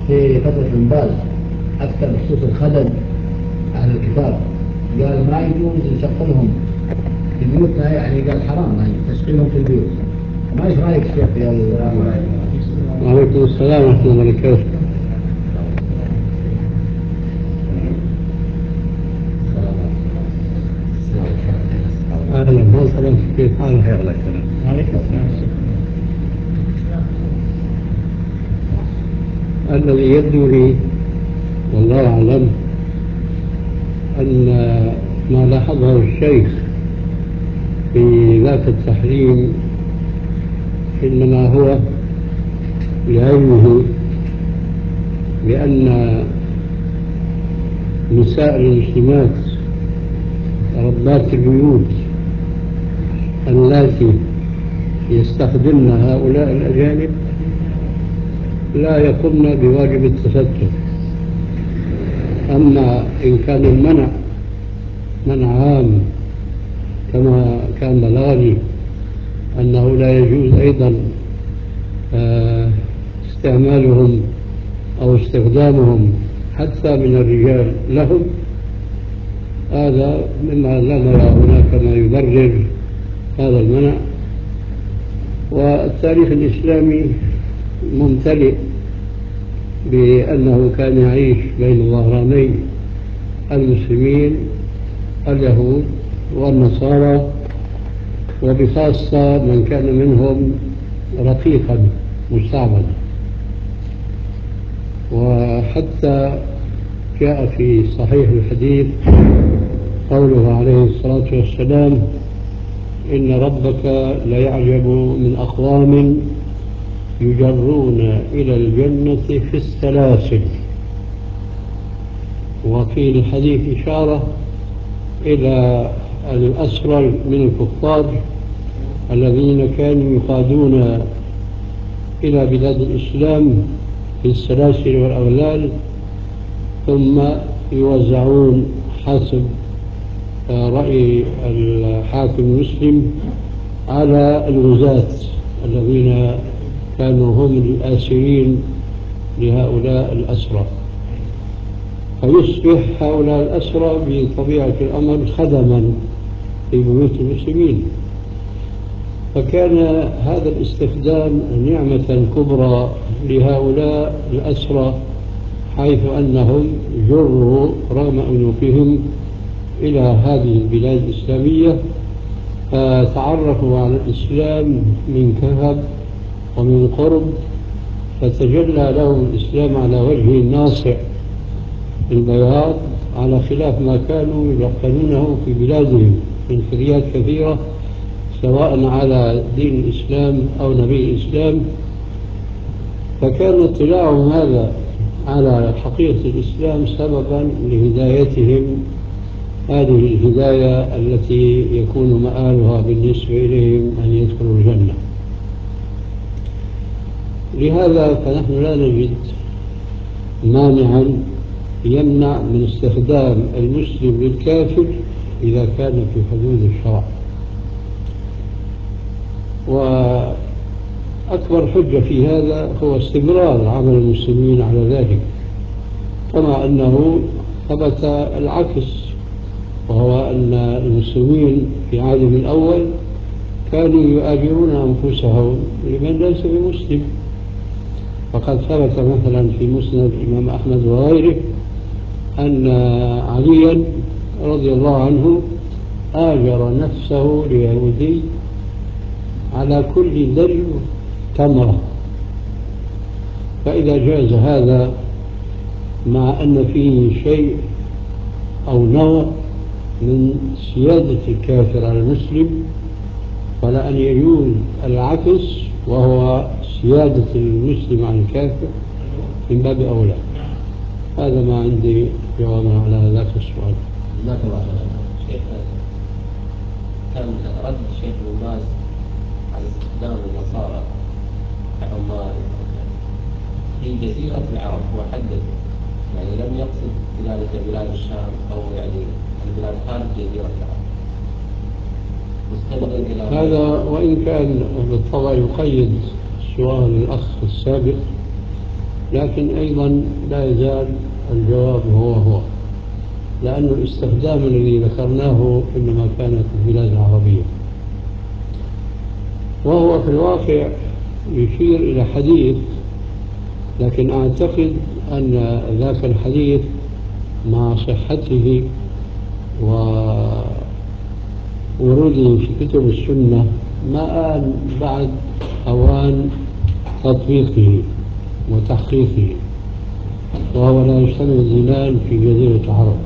في فترة ابن باز أفتى بخصوص الخدم أهل الكتاب، قال ما يجوز نشغلهم في بيوتنا، يعني قال حرام يعني تشغيلهم في البيوت. ما ايش رايك شيخ في هذا؟ وعليكم السلام ورحمة الله وبركاته. أهلا وسهلا، كيف حالك؟ الله يسلمك. وعليكم السلام. الذي يبدو لي والله أعلم أن ما لاحظه الشيخ في ذاك التحريم إنما هو لعلمه بأن نساء المسلمات ربات البيوت اللاتي يستخدمن هؤلاء الأجانب لا يقمن بواجب التستر. أما إن كان المنع منع عام كما كان بلغني أنه لا يجوز أيضا استعمالهم أو استخدامهم حتى من الرجال لهم، هذا مما لا نرى هناك ما يبرر هذا المنع. والتاريخ الإسلامي ممتلئ بأنه كان يعيش بين ظهراني المسلمين اليهود والنصارى، وبخاصة من كان منهم رقيقا مستعبدا. وحتى جاء في صحيح الحديث قوله عليه الصلاة والسلام: إن ربك ليعجب من أقوام يجرون إلى الجنة في السلاسل. وفي الحديث إشارة إلى الأسرى من الكفار الذين كانوا يقادون إلى بلاد الإسلام في السلاسل والأغلال، ثم يوزعون حسب رأي الحاكم المسلم على الغزاة الذين كانوا هم الآسرين لهؤلاء الأسرى، فيصبح هؤلاء الأسرى بطبيعة الأمر خدما في بيوت المسلمين. فكان هذا الاستخدام نعمة كبرى لهؤلاء الأسرى، حيث أنهم جروا رغم أنوفهم إلى هذه البلاد الإسلامية، فتعرفوا على الإسلام من كهب ومن قرب، فتجلى لهم الإسلام على وجه ناصع البياض، على خلاف ما كانوا يلقنونه في بلادهم من فريات كثيرة سواء على دين الإسلام أو نبي الإسلام. فكان اطلاعهم هذا على حقيقة الإسلام سببا لهدايتهم هذه الهداية التي يكون مآلها بالنسبة إليهم أن يدخلوا الجنة. لهذا فنحن لا نجد مانعا يمنع من استخدام المسلم للكافر إذا كان في حدود الشرع. وأكبر حجة في هذا هو استمرار عمل المسلمين على ذلك، كما أنه ثبت العكس، وهو أن المسلمين في عهدهم الأول كانوا يؤاجرون أنفسهم لمن ليس بمسلم. فقد ثبت مثلا في مسند الإمام أحمد وغيره أن عليا رضي الله عنه آجر نفسه ليهودي على كل درب تمرة. فإذا جاز هذا مع أن فيه شيء أو نوع من سيادة الكافر على المسلم، فلا أن يجوز العكس وهو سيادة المسلم عن الكافر من باب أولى. هذا ما عندي جواب على ذاك السؤال. جزاك الله خير. شيخ، كان رد الشيخ ابن باز على استخدام النصارى كعمال في جزيرة العرب، وحدد يعني لم يقصد بذلك بلاد الشام أو يعني البلاد خارج جزيرة العرب. هذا وإن كان بالطبع يقيد سؤال الأخ السابق، لكن أيضا لا يزال الجواب هو لأن الاستخدام الذي ذكرناه إنما كان في البلاد العربية، وهو في الواقع يشير إلى حديث، لكن أعتقد أن ذاك الحديث مع صحته ووروده في كتب السنة ما آن بعد أوان تطبيقه وتحقيقه، وهو لا يجتمع الزلال في جزيرة العرب.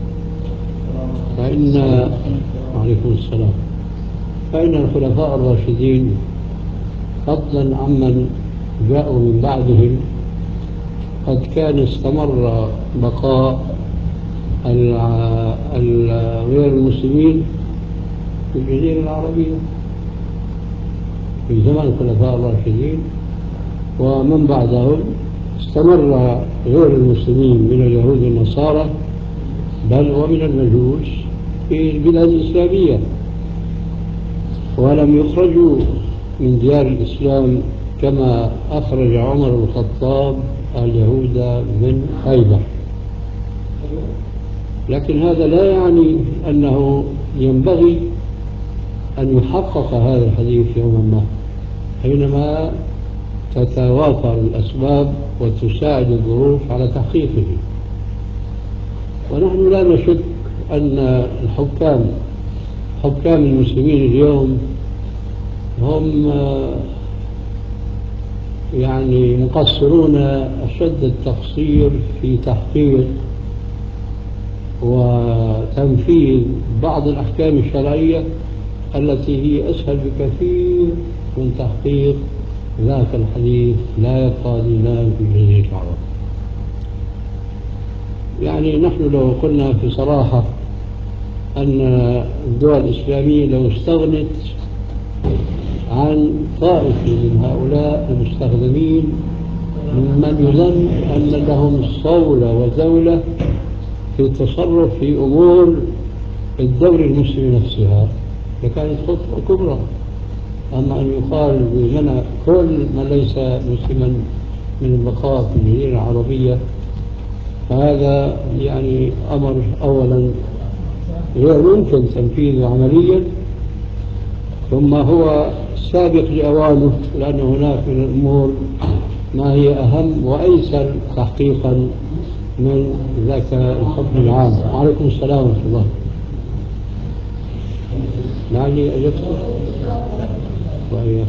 عليكم السلام. فإن الخلفاء الراشدين فضلا عمن جاءوا من بعدهم قد كان استمر بقاء غير المسلمين في الجزيرة العربية في زمن الخلفاء الراشدين، ومن بعدهم استمر غير المسلمين من اليهود والنصارى بل ومن المجوس في البلاد الإسلامية، ولم يخرجوا من ديار الإسلام كما أخرج عمر بن الخطاب اليهود من خيبر. لكن هذا لا يعني أنه ينبغي أن يحقق هذا الحديث يوما ما حينما تتوافر الأسباب وتساعد الظروف على تحقيقه. ونحن لا نشك أن حكام المسلمين اليوم هم يعني مقصرون أشد التقصير في تحقيق وتنفيذ بعض الأحكام الشرعية التي هي أسهل بكثير من تحقيق ذاك الحديث لا يبقى زلال في جزيرة العرب. يعني نحن لو قلنا في صراحة أن الدول الإسلامية لو استغنت عن طائفة من هؤلاء المستخدمين ممن يظن أن لهم صولة ودولة في التصرف في أمور الدولة المسلمة نفسها لكانت خطوة كبرى. أما أن يقال بمنع كل من ليس مسلما من البقاء في الجزيرة العربية، فهذا يعني أمر أولا غير ممكن تنفيذه عمليا، ثم هو سابق لأوانه، لأن هناك من الأمور ما هي أهم وأيسر تحقيقا من ذاك الحكم العام. وعليكم السلام ورحمة الله. يعني أجبت وإياك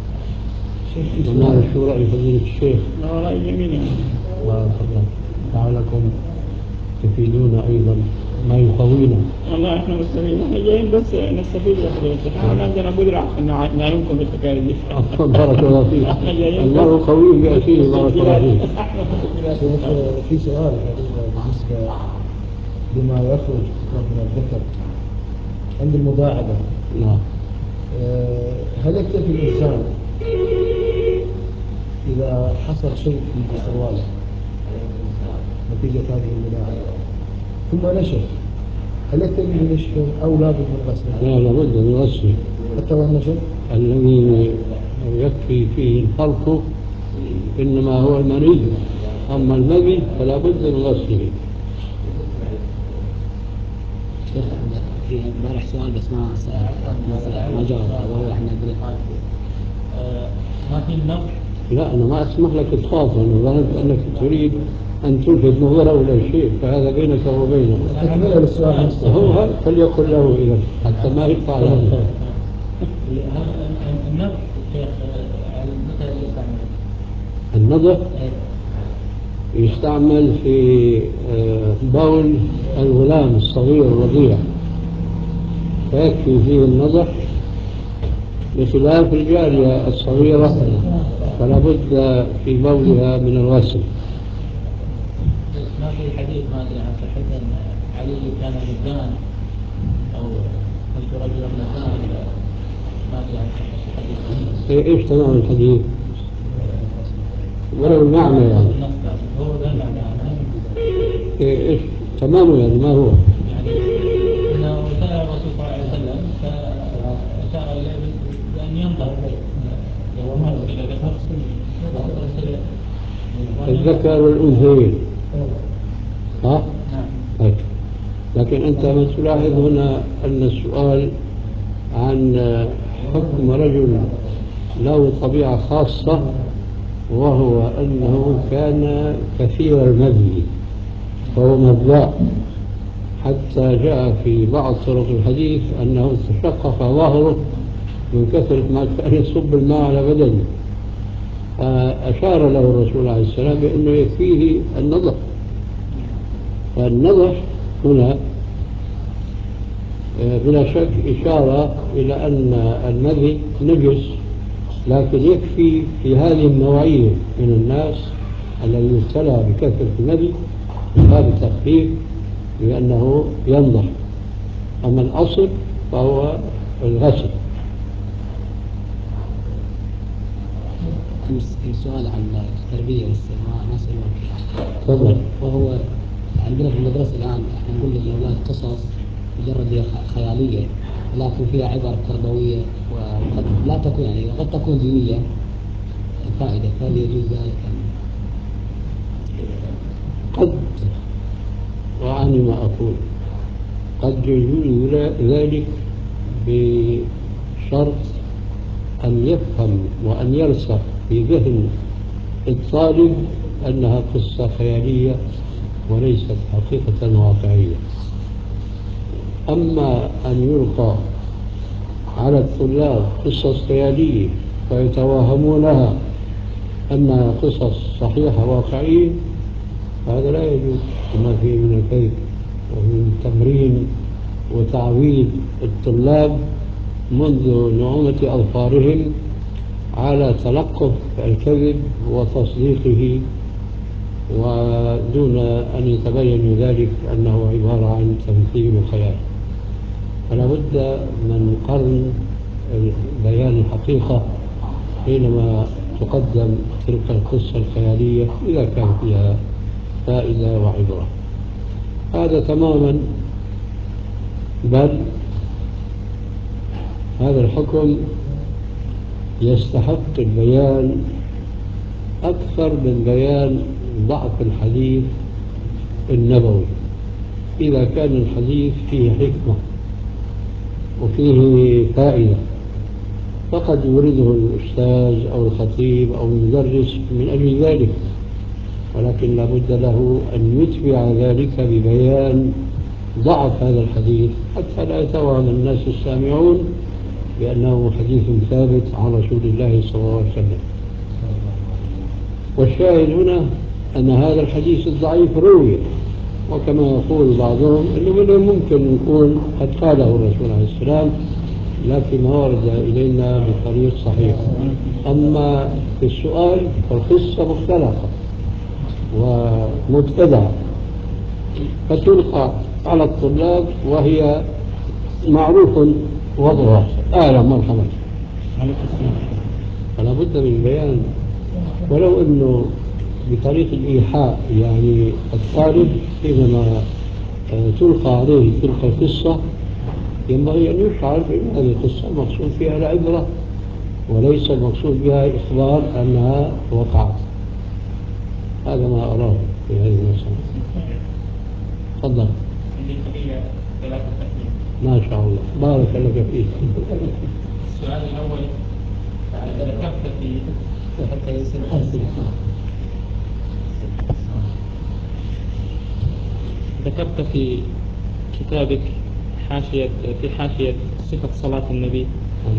ونعرف شو رأي فضيلة الشيخ. رأي جميل. الله تفضل. لعلكم تفيدون أيضا ما يقوينا. والله احنا مستفيدين، احنا جايين بس نستفيد يا فضيلة الشيخ، ما عندنا قدرة ان نعلمكم بالحكاية دي. بارك الله فيك. الله قوي بأخيه. بارك الله فيك. في سؤال بالنسبة لما يخرج من الذكر عند المداعبة. نعم. هل يكتفي الإنسان إذا حصل شيء في سرواله نتيجة هذه المداعبة ثم نشف، هل يكتفي بنشفه أو لابد من غسله؟ لا، لابد من غسله حتى لو نشف. الذي يكفي فيه الفرق إنما هو المني، أما المذي فلا بد من غسله. في امبارح سؤال بس ما جاوب، وهو احنا ما في النظر. لا، أنا ما أسمح لك تخاف، أنا ظننت أنك تريد أن تلفت نظره إلى شيء، فهذا بينك وبينه. تكملة للسؤال هو فليقل له إذا حتى ما يقطع له. النظر شيخ متى يستعمل؟ النظر يستعمل في بول الغلام الصغير الرضيع، فيكفي فيه النظر، بخلاف الجارية الصغيرة فلا بد في بولها من الغسل. ما في حديث ما أدري عن صحته أن علي كان مدان أو كنت رجلا مدان، ما أدري عن صحة الحديث. إيش تمام الحديث؟ ولو المعنى يعني. هو ذا المعنى. إيش تمامه يعني ما هو؟ يعني أنه سأل الرسول صلى الله عليه وسلم فأشار إليه بأن ينظر يوم إلى ذكر الذكر والأنثيين. ها؟ طيب. لكن أنت ما تلاحظ هنا أن السؤال عن حكم رجل له طبيعة خاصة، وهو أنه كان كثير المذي، فهو مذاء، حتى جاء في بعض طرق الحديث أنه تشقق ظهره من كثرة ما كان يصب الماء على بدنه، فأشار له الرسول عليه السلام بأنه يكفيه النضح. فالنضح هنا بلا شك إشارة إلى أن المذي نجس، لكن يكفي في هذه النوعية من الناس الذي يبتلى بكثرة المذي من باب التخفيف لأنه ينضح. أما الأصل فهو الغسل. السؤال عن التربية والاستماع نسأله تفضل. وهو عندنا في المدرسة الآن احنا نقول للأولاد قصص مجرد خيالية، لكن فيها عبر تربوية وقد لا تكون يعني قد تكون دينية الفائدة، فهل يجوز ذلك؟ قد، وأعني ما أقول، قد يجوز ذلك بشرط أن يفهم وأن يرسخ في ذهن الطالب أنها قصة خيالية وليست حقيقة واقعية. أما أن يلقى على الطلاب قصص خيالية فيتوهمونها أنها قصص صحيحة واقعية، هذا لا يجوز، وما فيه من الكذب ومن تمرين وتعويد الطلاب منذ نعومة أظفارهم على تلقف الكذب وتصديقه، ودون أن يتبين ذلك أنه عبارة عن تمثيل وخيال. فلا بد من قرن بيان الحقيقة حينما تقدم تلك القصة الخيالية إذا كان فيها فائدة وعبرة. هذا تماما، بل هذا الحكم يستحق البيان أكثر من بيان ضعف الحديث النبوي. إذا كان الحديث فيه حكمة وفيه فائدة فقد يورده الأستاذ أو الخطيب أو المدرس من أجل ذلك، ولكن لا بد له أن يتبع ذلك ببيان ضعف هذا الحديث حتى لا يتوهم الناس السامعون بأنه حديث ثابت عن رسول الله صلى الله عليه وسلم. والشاهد هنا أن هذا الحديث الضعيف روي، وكما يقول بعضهم أنه من الممكن يكون قد قاله الرسول عليه السلام، لكن ما ورد إلينا بطريق صحيح. أما في السؤال فالقصة مختلفة ومبتدعة فتلقى على الطلاب وهي معروف وضعها. أهلا مرحبا. فلا بد من بيان، ولو أنه بطريق الإيحاء، يعني الطالب حينما تلقى عليه تلك القصة ينبغي أن يشعر بأن هذه القصة المقصود فيها العبرة وليس المقصود بها إخبار أنها وقعت. هذا ما أراه في هذه المسألة. تفضل. ما شاء الله، بارك لك فيك. السؤال الأول، ذكرت في حتى يصير ذكرت في كتابك في حاشية صفة صلاة النبي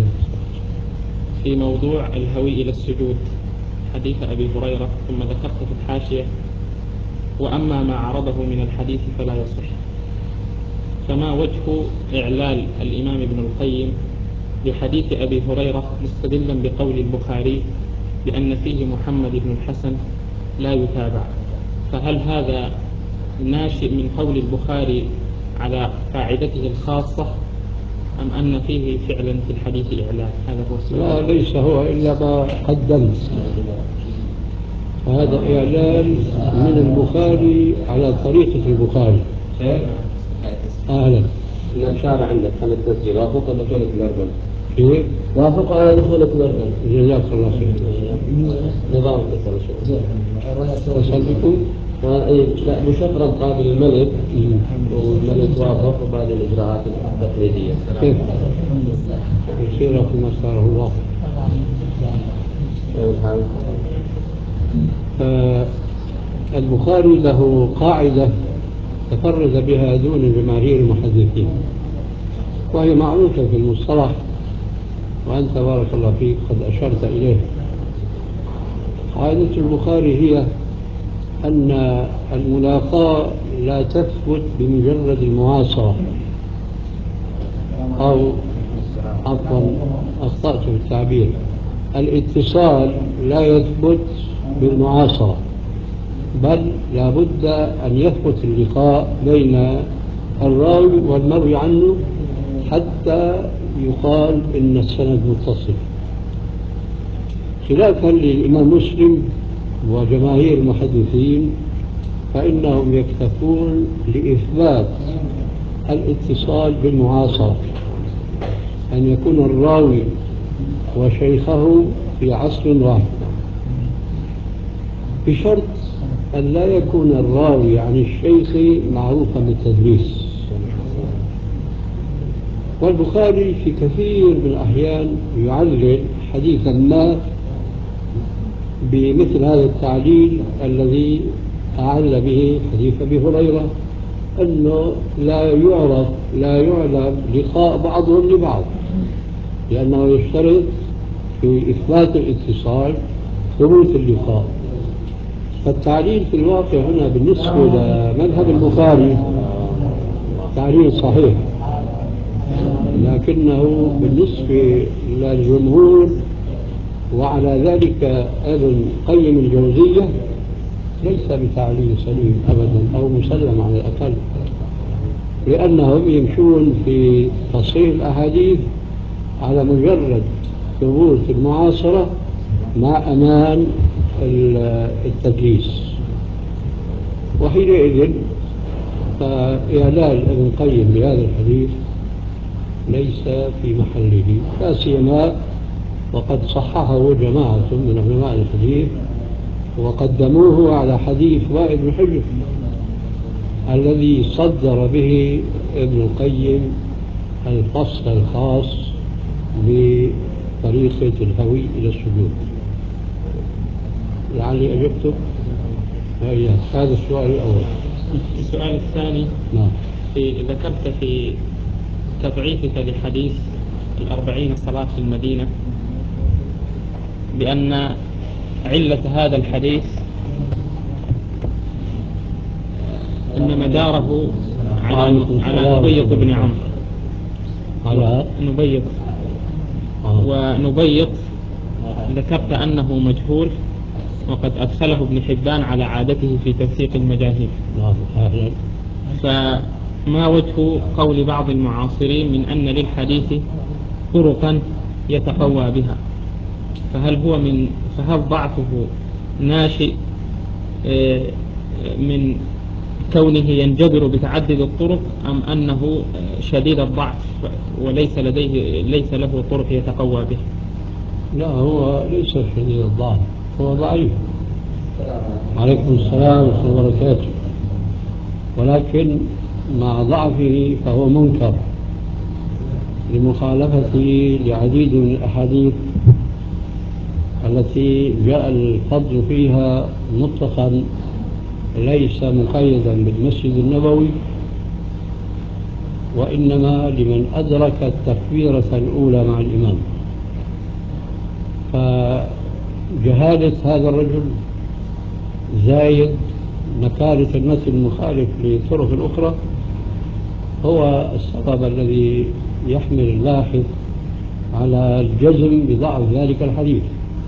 في موضوع الهوي إلى السجود حديث أبي هريرة، ثم ذكرت في الحاشية وأما ما عرضه من الحديث فلا يصح. فما وجه إعلال الإمام ابن القيم لحديث أبي هريرة مستدلا بقول البخاري بأن فيه محمد بن الحسن لا يتابع؟ فهل هذا ناشئ من قول البخاري على قاعدته الخاصة أم أن فيه فعلا في الحديث إعلان؟ هذا هو السؤال. لا، ليس هو إلا ما قدمت. هذا إعلان من البخاري على طريقة البخاري. أهلا. الأشعار عندك كانت تسجيل وافق ولا كانت الأربعة؟ كيف؟ وافق على دخول الأردن. جزاك الله خير. نظام كثر شوي. اتصل بكم؟ لا مشفرا قابل الملك والملك وافق وبعد الإجراءات التقليدية. كيف؟ يصير في مساره الله. الحال البخاري له قاعدة تفرد بها دون جماهير المحدثين، وهي معروفة في المصطلح، وأنت بارك الله فيك قد أشرت إليه. قاعدة البخاري هي أن الملاقاة لا تثبت بمجرد المعاصرة، أو عفوا أخطأت في التعبير، الاتصال لا يثبت بالمعاصرة، بل لا بد أن يثبت اللقاء بين الراوي والمروي عنه حتى يقال إن السند متصل، خلافا للإمام مسلم وجماهير المحدثين، فإنهم يكتفون لإثبات الاتصال بالمعاصرة، أن يكون الراوي وشيخه في عصر واحد، بشرط أن لا يكون الراوي عن الشيخ معروفا بالتدليس. والبخاري في كثير من الأحيان يعلل حديثا ما بمثل هذا التعليل الذي أعل به حديث أبي هريرة، أنه لا يعلم لقاء بعضهم لبعض، لأنه يشترط في إثبات الاتصال ثبوت اللقاء. فالتعليل في الواقع هنا بالنسبة لمذهب البخاري تعليل صحيح، لكنه بالنسبة للجمهور وعلى ذلك ابن قيم الجوزية ليس بتعليل سليم أبدا أو مسلم على الأقل، لأنهم يمشون في تصحيح الأحاديث على مجرد ثبوت المعاصرة مع أمان التدليس، وحينئذ فإعلال ابن القيم بهذا الحديث ليس في محله، لا سيما وقد صححه جماعة من علماء الحديث وقدموه على حديث وائل بن حجر الذي صدر به ابن القيم الفصل الخاص بطريقة الهوي إلى السجود. لعلي أجبت هذا السؤال الأول. السؤال الثاني، نعم. ذكرت في تضعيفك لحديث 40 صلاة في المدينة بأن علة هذا الحديث أن مداره على نبيض بن عمرو، على نبيض، ونبيض ذكرت أنه مجهول وقد أدخله ابن حبان على عادته في توثيق المجاهيل. فما وجه قول بعض المعاصرين من أن للحديث طرقا يتقوى بها؟ فهل ضعفه ناشئ من كونه ينجبر بتعدد الطرق، أم أنه شديد الضعف وليس ليس له طرق يتقوى به؟ لا، هو ليس شديد الضعف، هو ضعيف. عليكم السلام ورحمة الله وبركاته. ولكن مع ضعفه فهو منكر لمخالفته لعديد من الأحاديث التي جاء الفضل فيها مطلقا، ليس مقيدا بالمسجد النبوي، وإنما لمن أدرك التكبيرة الأولى مع الإمام. فجهالة هذا الرجل زايد مكارث المثل المخالف للطرق الأخرى هو السبب الذي يحمل الباحث على الجزم بضعف ذلك الحديث.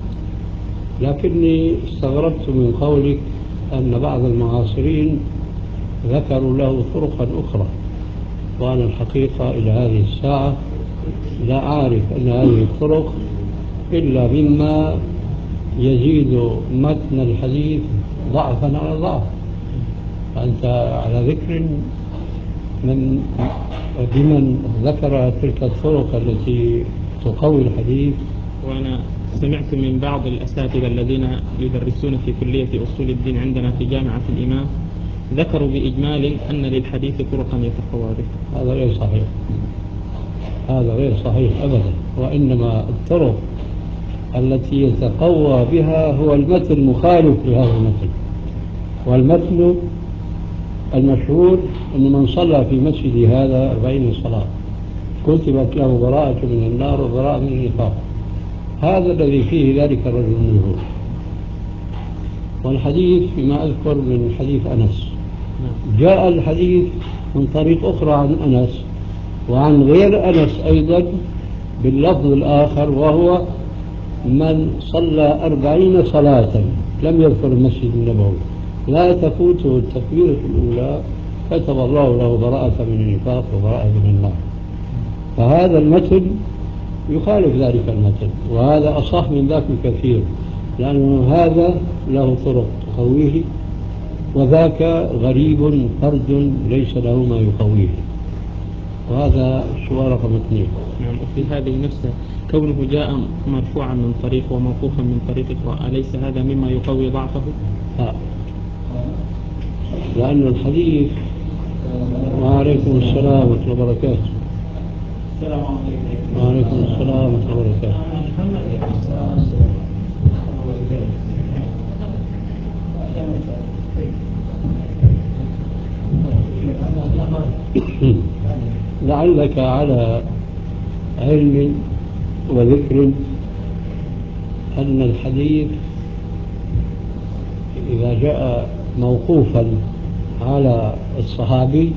لكني استغربت من قولك أن بعض المعاصرين ذكروا له طرقا أخرى، وأنا الحقيقة إلى هذه الساعة لا أعرف أن هذه الطرق إلا مما يزيد متن الحديث ضعفا على ضعف. فأنت على ذكر بمن ذكر تلك الطرق التي تقوي الحديث. وأنا سمعت من بعض الأساتذة الذين يدرسون في كلية أصول الدين عندنا في جامعة الإمام ذكروا بإجمال أن للحديث طرقا يتقوى به. هذا غير صحيح، هذا غير صحيح أبدا، وإنما الطرق التي يتقوى بها هو المتن المخالف لهذا المتن. والمتن المشهور أن من صلى في مسجد هذا 40 صلاة كتبت له براءة من النار وبراءة من النفاق. هذا الذي فيه ذلك الرجل المجهول. والحديث فيما أذكر من حديث أنس، جاء الحديث من طريق أخرى عن أنس وعن غير أنس أيضا باللفظ الآخر، وهو من صلى 40 صلاة لم يذكر المسجد النبوي لا تفوته التكبيرة الأولى كتب الله له براءة من النفاق وبراءة من النار. فهذا المتن يخالف ذلك المتن، وهذا أصح من ذاك بكثير، لأن هذا له طرق تقويه وذاك غريب فرد ليس له ما يقويه. وهذا السؤال رقم 2. نعم. وفي هذه نفسها كونه جاء مرفوعا من طريق وموقوفا من طريق أخرى، أليس هذا مما يقوي ضعفه؟ لا، لأن الحديث. وعليكم السلام ورحمة الله وبركاته. وعليكم السلام ورحمة الله وبركاته. لعلك على علم وذكر أن الحديث إذا جاء موقوفا على الصحابي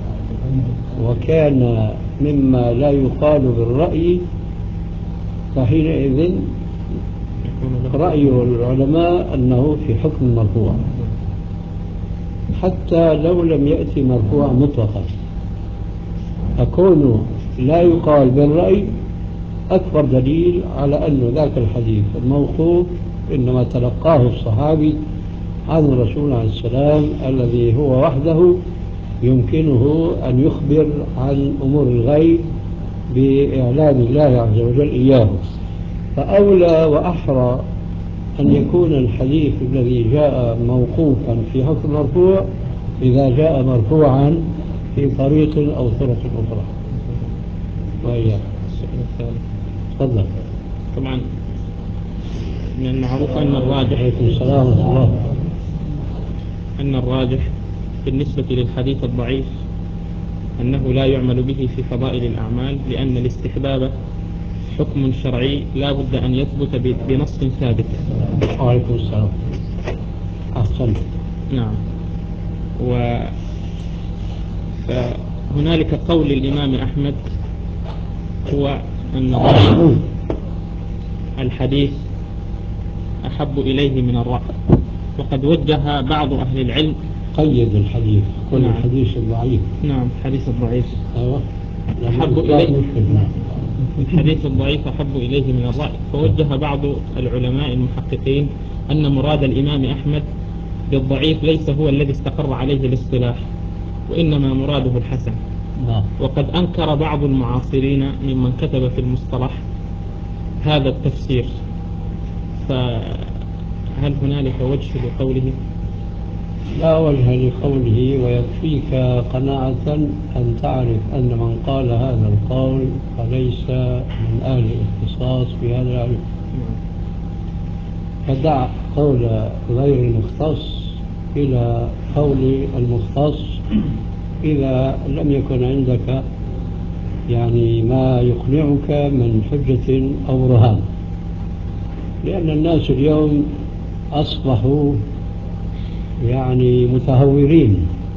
وكان مما لا يقال بالرأي فحينئذ رأي العلماء أنه في حكم مرفوع، حتى لو لم يأتي مرفوع مطلقا. فكونه لا يقال بالرأي أكبر دليل على أن ذاك الحديث الموقوف إنما تلقاه الصحابي عن الرسول عليه السلام الذي هو وحده يمكنه أن يخبر عن أمور الغيب بإعلان الله عز وجل إياه. فأولى وأحرى أن يكون الحديث الذي جاء موقوفا في حكم مرفوع إذا جاء مرفوعا في طريق أو طرق أخرى. وإياه السؤال الثالث. تفضل. طبعا من المعروف أن الراجح. عليكم السلام ورحمة الله. أن الراجح بالنسبة للحديث الضعيف أنه لا يعمل به في فضائل الأعمال، لأن الاستحباب حكم شرعي لا بد أن يثبت بنص ثابت. وعليكم السلام. أحسن. نعم. فهنالك قول الإمام أحمد هو أن الحديث أحب إليه من الرأي، وقد وجه بعض أهل العلم قيد الحديث كل. نعم. الحديث الضعيف. نعم. الحديث الضعيف أيوة. أحب إليه. الحديث الضعيف أحب إليه من الرأي. فوجه بعض العلماء المحققين أن مراد الإمام أحمد بالضعيف ليس هو الذي استقر عليه الاصطلاح، وإنما مراده الحسن. وقد أنكر بعض المعاصرين ممن كتب في المصطلح هذا التفسير. فهل هنالك وجه لقوله؟ لا وجه لقوله، ويكفيك قناعة أن تعرف أن من قال هذا القول فليس من أهل الاختصاص في هذا العلم. فدع قول غير المختص إلى قول المختص إذا لم يكن عندك يعني ما يقنعك من حجة أو برهان. لأن الناس اليوم أصبحوا يعني متهورين،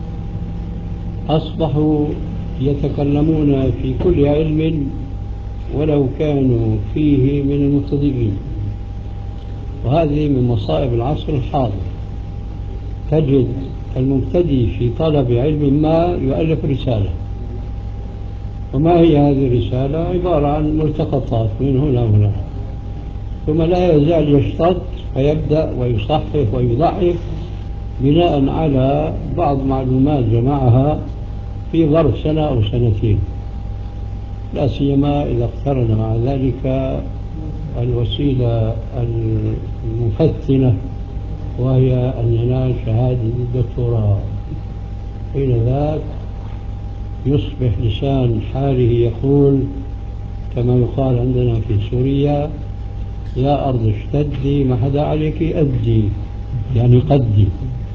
أصبحوا يتكلمون في كل علم ولو كانوا فيه من المبتدئين. وهذه من مصائب العصر الحاضر. تجد المبتدئ في طلب علم ما يؤلف رسالة، وما هي هذه الرسالة؟ عبارة عن ملتقطات من هنا وهنا، ثم لا يزال يشتط فيبدأ ويصحح ويضعف بناء على بعض معلومات جمعها في ظرف سنة أو سنتين. لا سيما إذا اقترن مع ذلك الوسيلة المفتنة وهي أن ينال شهادة الدكتوراه. حين ذاك يصبح لسان حاله يقول كما يقال عندنا في سوريا: يا أرض اشتدي ما حدا عليك أدي، يعني قدي.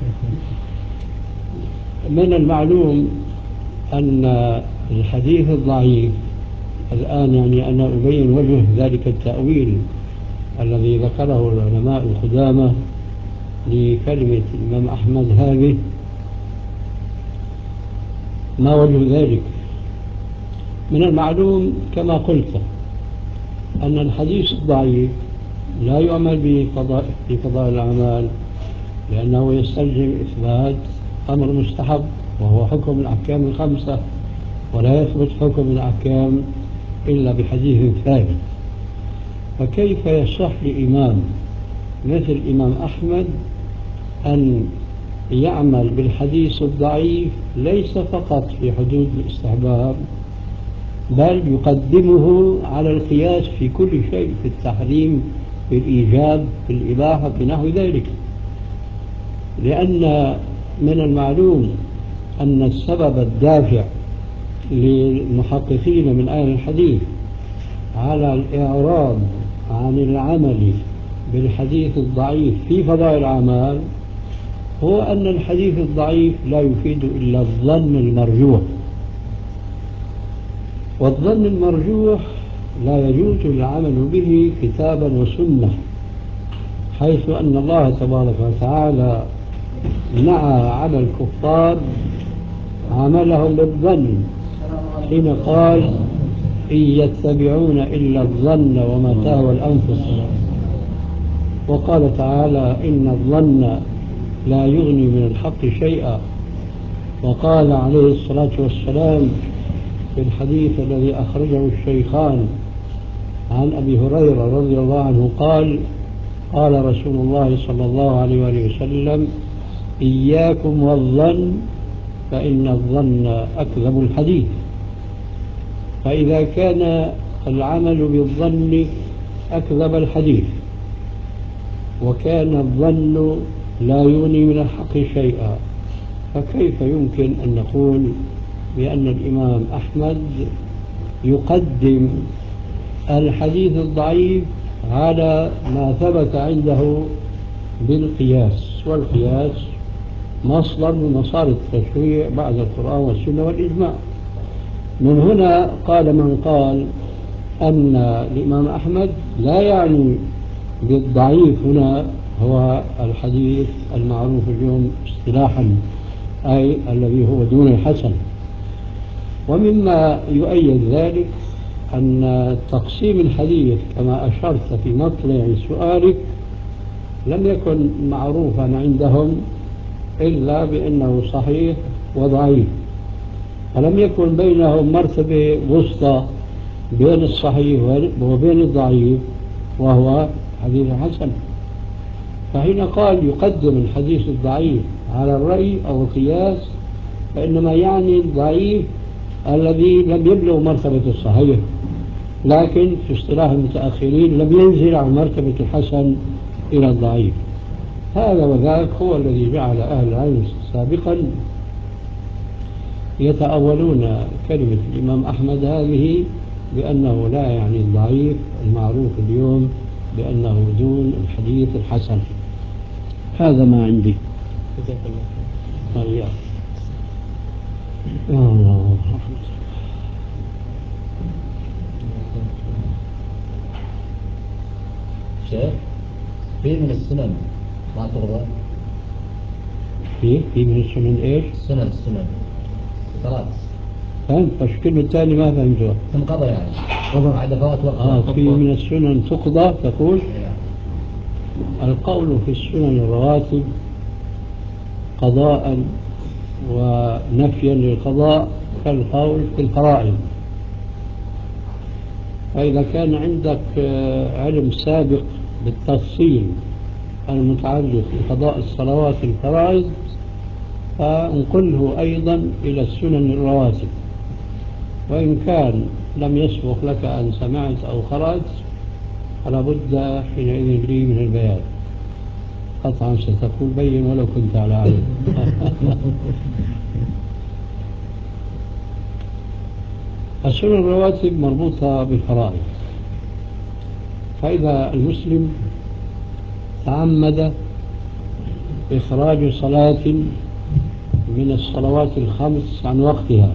من المعلوم أن الحديث الضعيف الآن، يعني أنا أبين وجه ذلك التأويل الذي ذكره العلماء القدامى لكلمة الإمام أحمد هذه. ما وجه ذلك؟ من المعلوم كما قلت أن الحديث الضعيف لا يعمل به في قضاء الأعمال، لأنه يستلزم إثبات أمر مستحب وهو حكم من الأحكام الخمسة، ولا يثبت حكم من الأحكام إلا بحديث ثابت. فكيف يصح لإمام مثل الإمام أحمد أن يعمل بالحديث الضعيف ليس فقط في حدود الاستحباب، بل يقدمه على القياس في كل شيء، في التحريم، في الإيجاب، في الإباحة، في نحو ذلك؟ لأن من المعلوم أن السبب الدافع للمحققين من أهل الحديث على الإعراض عن العمل بالحديث الضعيف في فضائل الأعمال هو أن الحديث الضعيف لا يفيد إلا الظن المرجوح، والظن المرجوح لا يجوز العمل به كتابا وسنة، حيث أن الله تبارك وتعالى نعى على الكفار عملهم بالظن حين قال: إن يتبعون إلا الظن وما تهوى الأنفس. وقال تعالى: إن الظن لا يغني من الحق شيئا. وقال عليه الصلاة والسلام في الحديث الذي أخرجه الشيخان عن أبي هريرة رضي الله عنه قال: قال رسول الله صلى الله عليه وآله وسلم: إياكم والظن فإن الظن أكذب الحديث. فإذا كان العمل بالظن أكذب الحديث، وكان الظن لا يغني من الحق شيئا، فكيف يمكن أن نقول بأن الإمام أحمد يقدم الحديث الضعيف على ما ثبت عنده بالقياس؟ والقياس مصدر من مصادر التشريع بعد القرآن والسنة والإجماع. من هنا قال من قال أن الإمام أحمد لا يعني بالضعيف هنا هو الحديث المعروف اليوم اصطلاحا، أي الذي هو دون الحسن. ومما يؤيد ذلك أن تقسيم الحديث كما أشرت في مطلع سؤالك لم يكن معروفا عندهم إلا بأنه صحيح وضعيف، فلم يكن بينهم مرتبة وسطى بين الصحيح وبين الضعيف وهو حديث حسن. فحين قال يقدم الحديث الضعيف على الرأي أو القياس فإنما يعني الضعيف الذي لم يبلغ مرتبة الصحيح، لكن في اصطلاح المتأخرين لم ينزل عن مرتبة الحسن إلى الضعيف. هذا وذاك هو الذي جعل أهل العلم سابقا يتأولون كلمة الإمام أحمد هذه بأنه لا يعني الضعيف المعروف اليوم بأنه دون الحديث الحسن. هذا ما عندي. جزاك الله خير. يا الله. شيخ، في من السنن ما ترضى؟ في من السنن إيش؟ السنن ثلاث. فهمت، بس الكلمة الثانية ما فهمتها. تنقضى يعني ربما بعد فوات وقت. في من السنن تقضى تقول؟ القول في السنن الرواتب قضاء ونفيا للقضاء كالقول في الفرائض. فإذا كان عندك علم سابق بالتفصيل المتعلق بقضاء الصلوات الفرائض فانقله أيضا إلى السنن الرواتب. وإن كان لم يسبق لك أن سمعت أو قرأت فلا بد حينئذ لي من البيان. قطعا ستقول بين ولو كنت على علم. السنن الرواتب مربوطة بالفرائض، فإذا المسلم تعمد إخراج صلاة من الصلوات الخمس عن وقتها،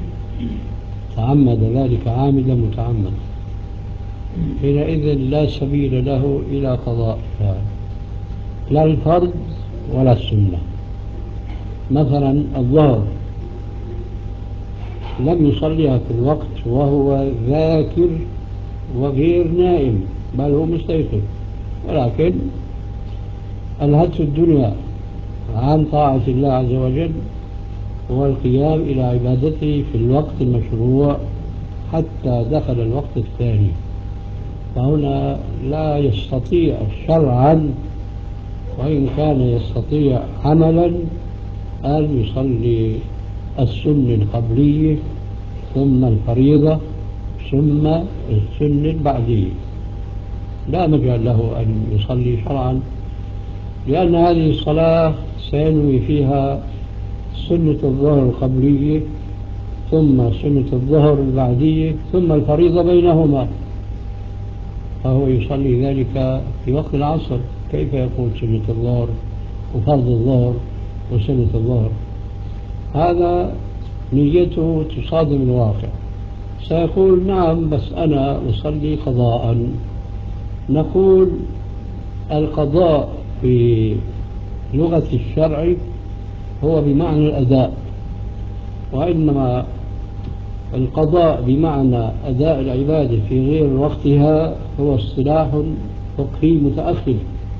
تعمد ذلك عامدا متعمدا، حينئذ لا سبيل له إلى قضائها، لا الفرض ولا السنة. مثلا الظهر لم يصليها في الوقت وهو ذاكر وغير نائم، بل هو مستيقظ، ولكن ألهته الدنيا عن طاعة الله عز وجل والقيام إلى عبادته في الوقت المشروع حتى دخل الوقت الثاني، فهنا لا يستطيع شرعا وإن كان يستطيع عملا أن يصلي السنة القبلية ثم الفريضة ثم السنة البعدية، لا مجال له أن يصلي شرعا، لأن هذه الصلاة سينوي فيها سنة الظهر القبلية ثم سنة الظهر البعدية ثم الفريضة بينهما، فهو يصلي ذلك في وقت العصر. كيف يقول سنة الظهر وفرض الظهر وسنة الظهر؟ هذا نيته تصادم الواقع. سيقول نعم بس أنا أصلي قضاء. نقول القضاء في لغة الشرع هو بمعنى الأداء، وإنما القضاء بمعنى أداء العبادة في غير وقتها هو اصطلاح فقهي متأخر،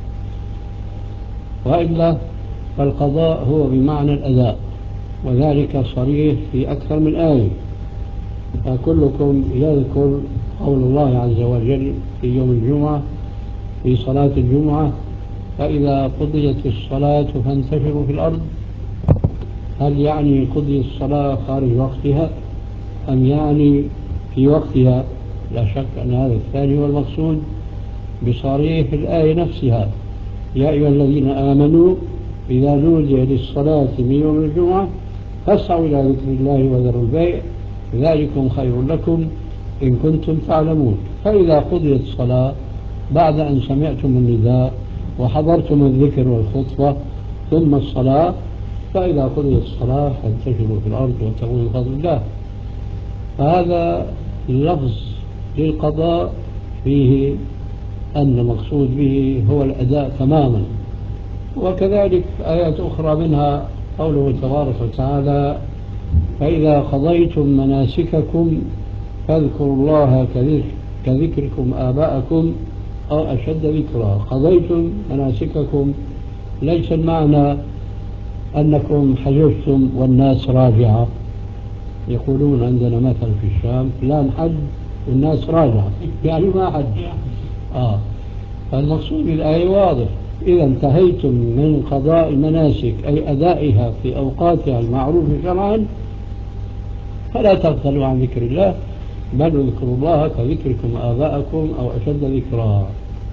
وإلا فالقضاء هو بمعنى الأداء، وذلك صريح في أكثر من آية. فكلكم يذكر قول الله عز وجل في يوم الجمعة في صلاة الجمعة: فإذا قضيت الصلاة فانتشروا في الأرض. هل يعني قضي الصلاة خارج وقتها أم يعني في وقتها؟ لا شك أن هذا الثاني هو المقصود بصريح الآية نفسها: يا أيها الذين آمنوا إذا نودي للصلاة من يوم الجمعة فاسعوا إلى ذكر الله وذروا البيع ذلكم خير لكم إن كنتم تعلمون. فإذا قضيت الصلاة بعد أن سمعتم النداء وحضرتم الذكر والخطبة ثم الصلاة، فإذا قضيت الصلاة فانتشروا في الأرض وابتغوا من فضل الله. فهذا اللفظ للقضاء فيه أن المقصود به هو الأداء تماما. وكذلك آيات أخرى منها قوله تبارك وتعالى: فإذا قضيتم مناسككم فاذكروا الله كذكركم آباءكم أو أشد ذكرا. قضيتم مناسككم ليس المعنى أنكم حججتم والناس راجعة. يقولون عندنا مثل في الشام: فلان حج والناس راجعة، يعني ما حج. فالمقصود بالآية واضح: إذا انتهيتم من قضاء المناسك أي أدائها في أوقاتها المعروفة شرعا فلا تغفلوا عن ذكر الله بل اذكروا الله كذكركم آباءكم أو أشد ذكرا.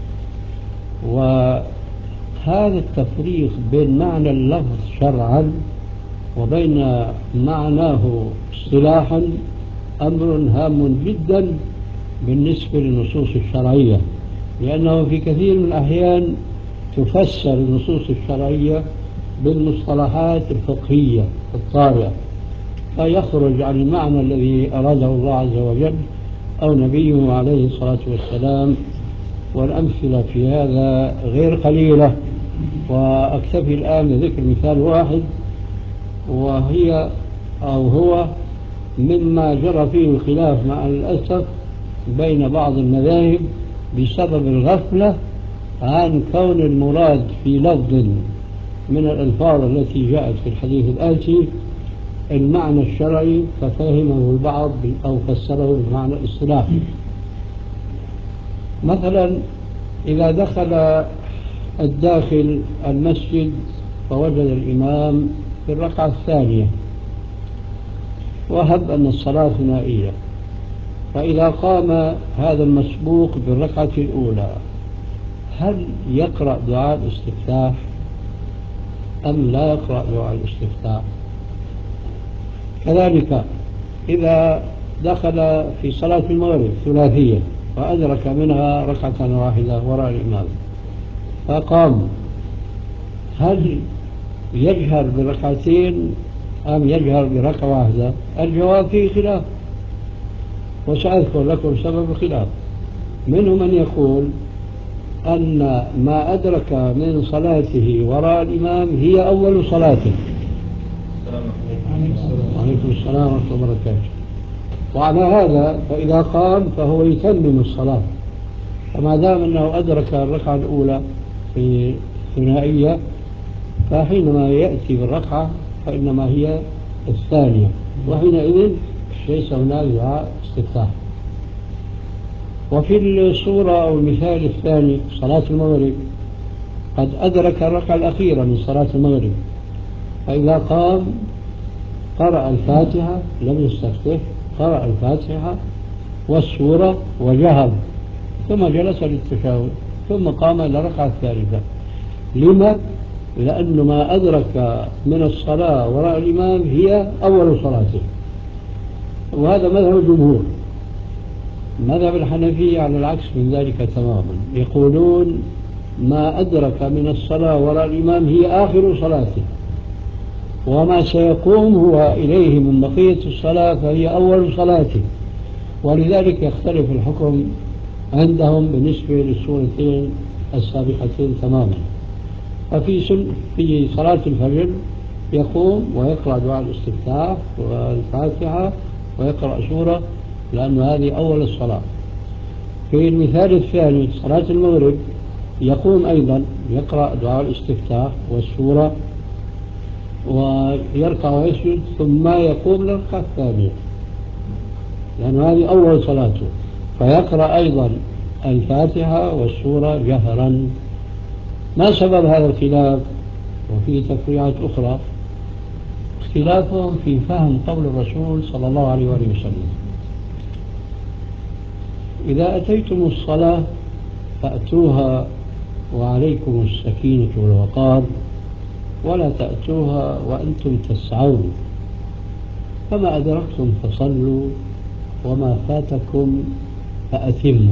وهذا التفريق بين معنى اللفظ شرعا وبين معناه اصطلاحا أمر هام جدا بالنسبة للنصوص الشرعية، لأنه في كثير من الأحيان تفسر النصوص الشرعية بالمصطلحات الفقهية الطارئة فيخرج عن المعنى الذي أراده الله عز وجل أو نبيه عليه الصلاة والسلام. والأمثلة في هذا غير قليلة، وأكتفي الآن بذكر مثال واحد، هو مما جرى فيه الخلاف مع الأسف بين بعض المذاهب بسبب الغفلة عن كون المراد في لفظ من الألفاظ التي جاءت في الحديث الآتي المعنى الشرعي ففهمه البعض أو فسره بالمعنى الاصطلاحي. مثلا إذا دخل الداخل المسجد فوجد الإمام في الركعة الثانية وهب أن الصلاة ثنائية، فإذا قام هذا المسبوق بالركعة الأولى هل يقرأ دعاء الاستفتاح أم لا يقرأ دعاء الاستفتاح؟ كذلك إذا دخل في صلاة المغرب ثلاثية وأدرك منها ركعة واحدة وراء الإمام فقام، هل يجهر بركعتين أم يجهر بركعة واحدة؟ الجواب فيه خلاف، وسأذكر لكم سبب الخلاف. منهم من يقول أن ما أدرك من صلاته وراء الإمام هي أول صلاته. وعليكم السلام ورحمة الله وبركاته. وعلى هذا فإذا قام فهو يتمم الصلاة، فما دام أنه أدرك الركعة الأولى في ثنائية فحينما يأتي بالركعة فإنما هي الثانية، وحينئذ ليس هناك دعاء استفتاح. وفي الصورة أو المثال الثاني صلاة المغرب قد أدرك الركعة الأخيرة من صلاة المغرب، فإذا قام قرأ الفاتحة لم يستفتح، قرأ الفاتحة والسورة وجهر ثم جلس للتشهد ثم قام إلى الركعة الثالثة. لما؟ لأن ما أدرك من الصلاة وراء الإمام هي أول صلاته، وهذا مذهب الجمهور. مذهب الحنفية على العكس من ذلك تماما، يقولون ما أدرك من الصلاة وراء الإمام هي آخر صلاته، وما سيقوم هو إليه من بقية الصلاة فهي أول صلاته، ولذلك يختلف الحكم عندهم بالنسبة للسورتين السابقتين تماما. في صلاة الفجر يقوم ويقرأ دعاء الاستفتاح والفاتحة ويقرأ سورة لأن هذه أول الصلاة. في المثال الثاني صلاة المغرب يقوم أيضا يقرأ دعاء الاستفتاح والسورة ويركع ويسجد ثم يقوم للركعة الثانية لأن هذه أول صلاته، فيقرأ أيضا الفاتحة والسورة جهرا. ما سبب هذا الخلاف؟ وفيه تفريعات أخرى. اختلافهم في فهم قول الرسول صلى الله عليه وآله وسلم: إذا أتيتم الصلاة فأتوها وعليكم السكينة والوقار، ولا تأتوها وأنتم تسعون، فما أدركتم فصلوا وما فاتكم فأتموا.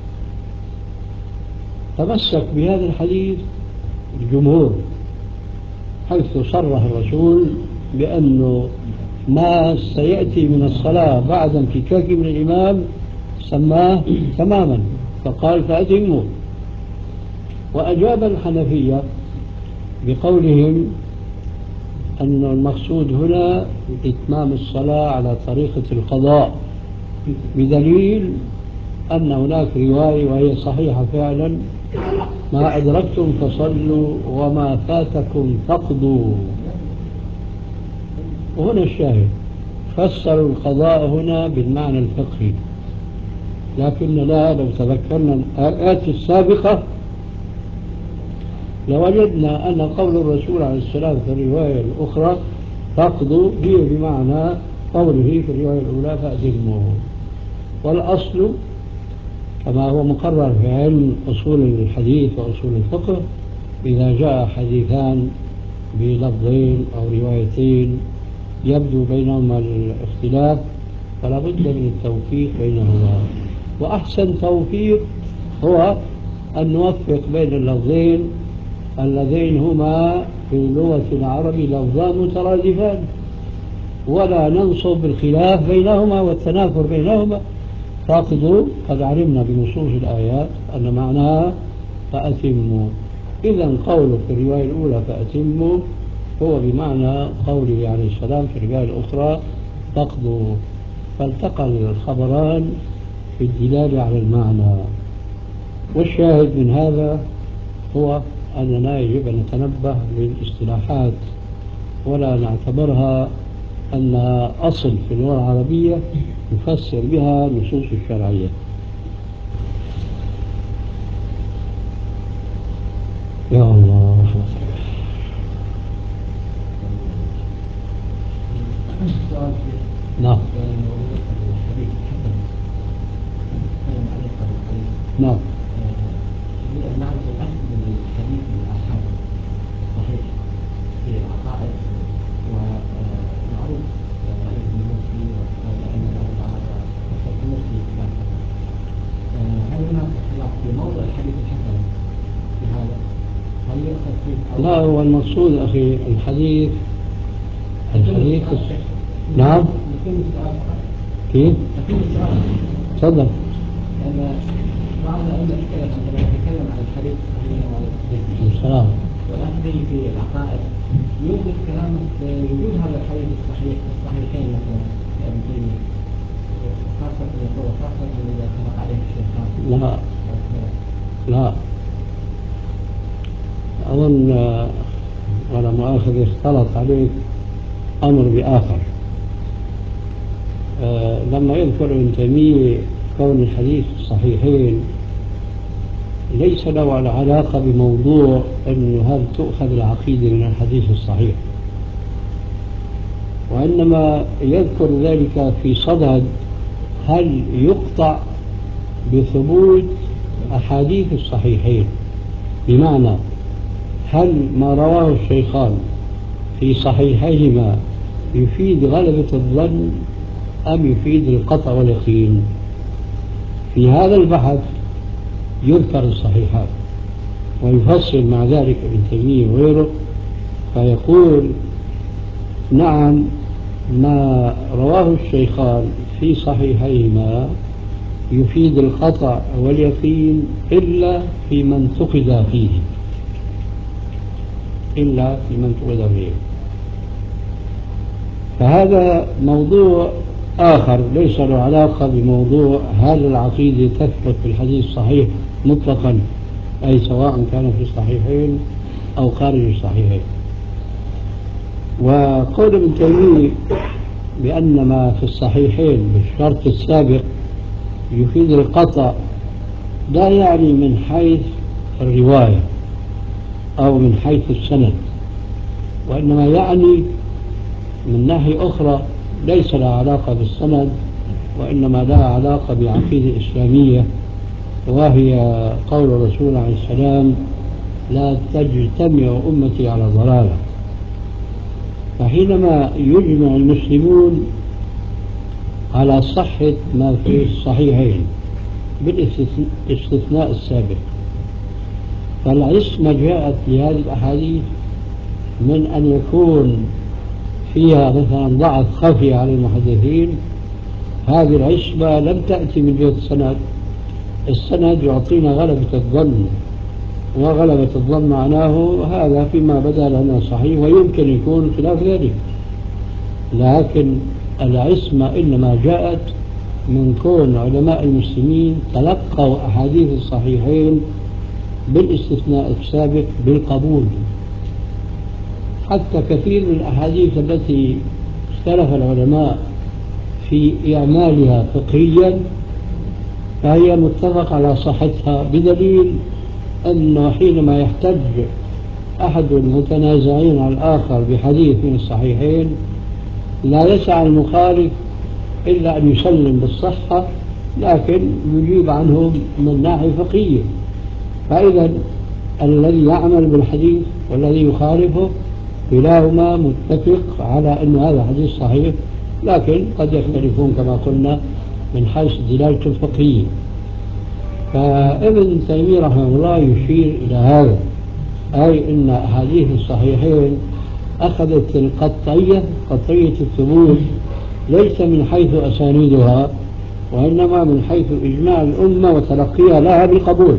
تمسك بهذا الحديث الجمهور، حيث صرح الرسول بأنه ما سيأتي من الصلاة بعد انفكاك من الإمام سماه تماما، فقال فأتموا. وأجاب الحنفية بقولهم أن المقصود هنا إتمام الصلاة على طريقة القضاء، بدليل أن هناك رواية وهي صحيحة فعلا: ما أدركتم فصلوا وما فاتكم فاقضوا. وهنا الشاهد، فسروا القضاء هنا بالمعنى الفقهي، لكننا لو تذكرنا الآيات السابقة لوجدنا أن قول الرسول عليه السلام في الرواية الأخرى فاقضوا هي بمعنى قوله في الرواية الأولى فأتموا. والأصل كما هو مقرر في علم أصول الحديث وأصول الفقه، إذا جاء حديثان بلفظين أو روايتين يبدو بينهما الاختلاف فلا بد من التوفيق بينهما، وأحسن توفيق هو أن نوفق بين اللفظين اللذين هما في لغة العرب لفظان مترادفان، ولا ننصب الخلاف بينهما والتنافر بينهما. فاقضوا قد علمنا بنصوص الآيات أن معناها فأتموا، إذا قوله في الرواية الأولى فأتموا هو بمعنى قوله عليه السلام في الرواية الأخرى فاقضوا، فالتقى الخبران في الدلالة على المعنى. والشاهد من هذا هو أننا يجب أن نتنبه للاصطلاحات ولا نعتبرها أنها أصل في اللغة العربية نفسر بها النصوص الشرعية. يا الله. نعم الحديث الحسن نتكلم عن الحديث نعم نريد أن نعرف الأصل من الحديث الآحاد الصحيح في العقائد ومعروف عند المفتي والأئمة الأربعة وكل في الإسلام. هل هناك اختلاف في موضع الحديث الحسن في هذا؟ هل يؤخذ فيه؟ لا، هو المقصود أخي الحديث نعم كيف؟ تفضل. لأن بعض الأئمة عندما يتكلم عن الحديث الصحيح والأخذ في العقائد يوجد كلامه بوجود هذا الحديث الصحيح في الصحيحين مثلا لابن تيمية، خاصة يقول خاصة إذا اتفق عليه الشيخان. لا أظن ولا مؤاخذ اختلط عليك أمر بآخر. لما يذكر ابن تيمية كون الحديث الصحيحين ليس له علاقة بموضوع أنه هل تؤخذ العقيدة من الحديث الصحيح، وإنما يذكر ذلك في صدد هل يقطع بثبوت أحاديث الصحيحين، بمعنى هل ما رواه الشيخان في صحيحيهما يفيد غلبة الظن أم يفيد القطع واليقين. في هذا البحث يذكر الصحيحات ويفصل مع ذلك ابن تيمية وغيره، فيقول نعم ما رواه الشيخان في صحيحيهما يفيد القطع واليقين إلا في من فقد فيه، فهذا موضوع آخر ليس له علاقة بموضوع هل العقيدة تثبت في الحديث الصحيح مطلقا، أي سواء كان في الصحيحين أو خارج الصحيحين. وقول ابن تيمية بأن ما في الصحيحين بالشرط السابق يفيد القطع لا يعني من حيث الرواية أو من حيث السند، وإنما يعني من ناحية أخرى ليس لها علاقة بالسند، وإنما لها علاقة بعقيدة إسلامية، وهي قول الرسول عليه السلام لا تجتمع أمتي على ضلالة. فحينما يجمع المسلمون على صحة ما في الصحيحين بالاستثناء السابق، فالعصمة جاءت لهذه الأحاديث من أن يكون فيها مثلا ضعف خفي على المحدثين. هذه العصمة لم تأتي من جهة السند، السند يعطينا غلبة الظن، وغلبة الظن معناه هذا فيما بدا لنا صحيح ويمكن يكون خلاف ذلك، لكن العصمة إنما جاءت من كون علماء المسلمين تلقوا أحاديث الصحيحين بالاستثناء السابق بالقبول. حتى كثير من الأحاديث التي اختلف العلماء في إعمالها فقهيا فهي متفق على صحتها، بدليل أنه حينما يحتج أحد المتنازعين على الآخر بحديث من الصحيحين لا يسعى المخالف إلا أن يسلم بالصحة، لكن يجيب عنه من ناحية فقهية. فإذا الذي يعمل بالحديث والذي يخالفه كلاهما متفق على أن هذا حديث صحيح، لكن قد يختلفون كما قلنا من حيث دلالة الفقهية. فابن تيمية رحمه الله يشير إلى هذا، أي أن أحاديث الصحيحين أخذت القطعية، قطعية الثبوت، ليس من حيث أسانيدها وإنما من حيث إجماع الأمة وتلقيها لها بالقبول.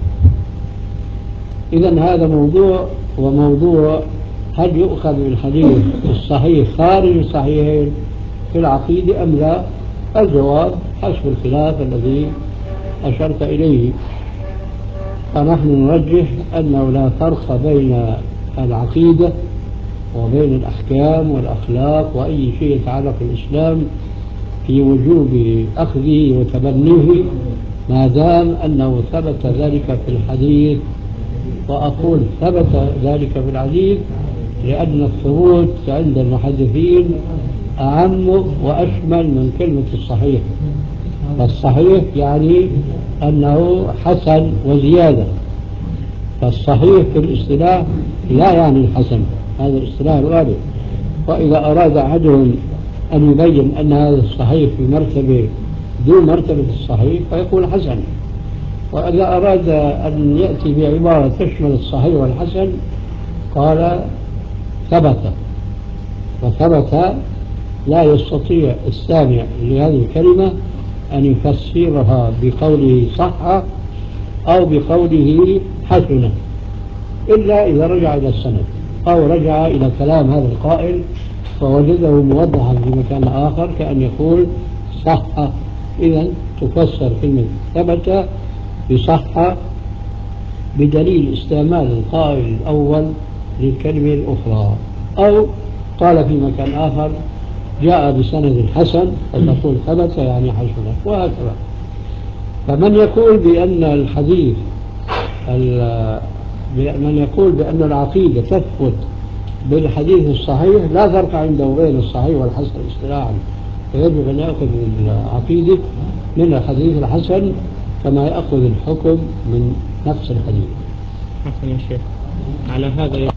إذن هذا موضوع، وموضوع هل يؤخذ الحديث الصحيح خارج الصحيحين في العقيدة أم لا؟ الجواب حسب الخلاف الذي أشرت إليه. فنحن نرجح أنه لا فرق بين العقيدة وبين الأحكام والأخلاق وأي شيء يتعلق بالإسلام في وجوب أخذه وتبنيه ما دام أنه ثبت ذلك في الحديث. وأقول ثبت ذلك في الحديث لأن الثبوت عند المحدثين أعم وأشمل من كلمة الصحيح. فالصحيح يعني أنه حسن وزيادة، فالصحيح في الاصطلاح لا يعني الحسن، هذا الاصطلاح الوارد. وإذا أراد أحدهم أن يبين أن هذا الصحيح في مرتبة دون مرتبة الصحيح فيقول حسن، وإذا أراد أن يأتي بعبارة تشمل الصحيح والحسن قال ثبت. وثبت لا يستطيع السامع لهذه الكلمة أن يفسرها بقوله صح أو بقوله حسن إلا إذا رجع إلى السند أو رجع إلى كلام هذا القائل فوجده موضحا في مكان آخر كأن يقول صح. إذا تفسر كلمة ثبت بصح بدليل استعمال القائل الأول للكلمة الأخرى، أو قال في مكان آخر جاء بسند حسن فتقول ثبت يعني حسن، وهكذا. فمن يقول بأن الحديث من يقول بأن العقيدة تثبت بالحديث الصحيح لا فرق عنده بين الصحيح والحسن اصطلاحا، فيجب أن يأخذ العقيدة من الحديث الحسن كما يأخذ الحكم من نفس الحديث. حسن يا شيخ. على هذا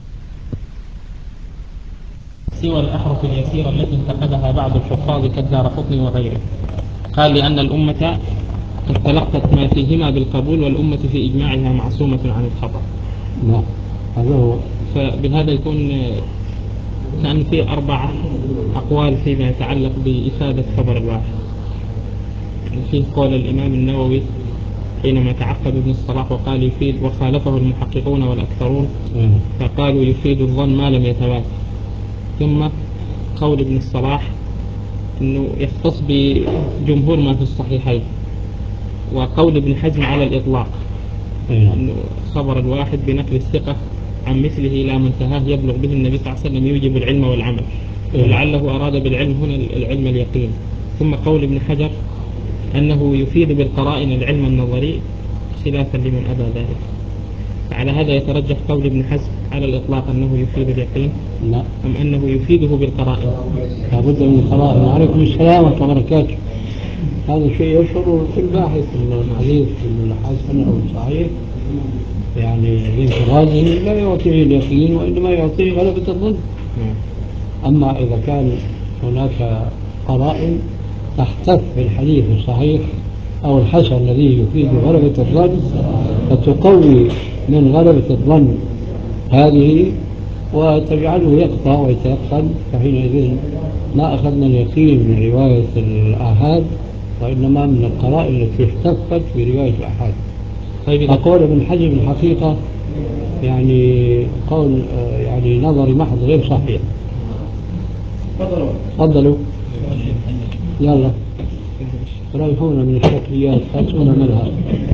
سوى الأحرف اليسيرة التي انتقدها بعض الحفاظ كالدارقطني وغيره، قال لأن الأمة قد تلقت ما فيهما بالقبول والأمة في إجماعها معصومة عن الخطأ. نعم هذا هو. فبهذا يكون كان في 4 أقوال فيما يتعلق بإفادة خبر الواحد. فيه قول الإمام النووي حينما تعقب ابن الصلاح وقال يفيد، وخالفه المحققون والأكثرون فقالوا يفيد الظن ما لم يتواتر. ثم قول ابن الصلاح أنه يختص بجمهور ما في الصحيحين، وقول ابن حزم على الإطلاق أنه خبر الواحد بنقل الثقة عن مثله إلى منتهاه يبلغ به النبي صلى الله عليه وسلم يوجب العلم والعمل، ولعله أراد بالعلم هنا العلم اليقين. ثم قول ابن حجر أنه يفيد بالقرائن العلم النظري خلافا لمن أبى ذلك. على هذا يترجح قول ابن حزم على الإطلاق أنه يفيد اليقين، لا أم أنه يفيده بالقرائن؟ لابد من القرائن. وعليكم السلام ورحمة الله وبركاته. هذا شيء يشعر كل باحث أن الحديث الحسن أو الصحيح يعني بانفراده لا يعطيه اليقين وإنما يعطيه غلبة الظن. أما إذا كان هناك قرائن تحتف بالحديث الصحيح أو الحسن الذي يفيد غلبة الظن فتقوي من غلبة الظن هذه وتجعله يقطع ويتيقن، فحينئذ ما أخذنا اليقين من رواية الآحاد وإنما من القرائن التي احتفت برواية الآحاد. أقول ابن حزم الحقيقة يعني قول يعني نظري محض غير صحيح. تفضلوا يلا ريحونا من الشكليات فاتونا منها.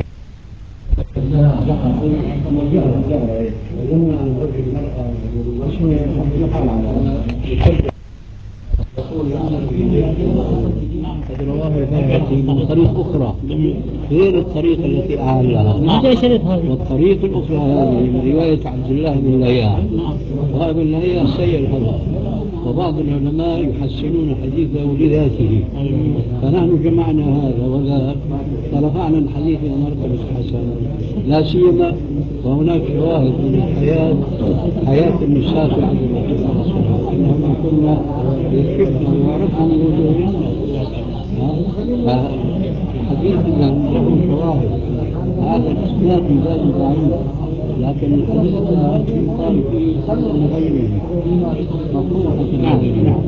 قد رواه البيهقي من طريق أخرى غير الطريقة التي أعلها، والطريقة الأخرى هذه من رواية عبد الله بن لهيعة، وابن لهيعة سيء الحديث، وبعض العلماء يحسنون حديثه لذاته، فنحن جمعنا هذا وذاك فرفعنا الحديث إلى مرتبة حسن، لا سيما وهناك شواهد من حياة النساء في عهد الرسول صلى الله عليه وسلم إنهم كنا يكشفن ويعرفن من وجوههن. فالحديث إذا له شواهد، هذا الإسناد بذاته ضعيف، لكن الحديث يقال فيه خلق من غيره مفهوم حسن. نعم.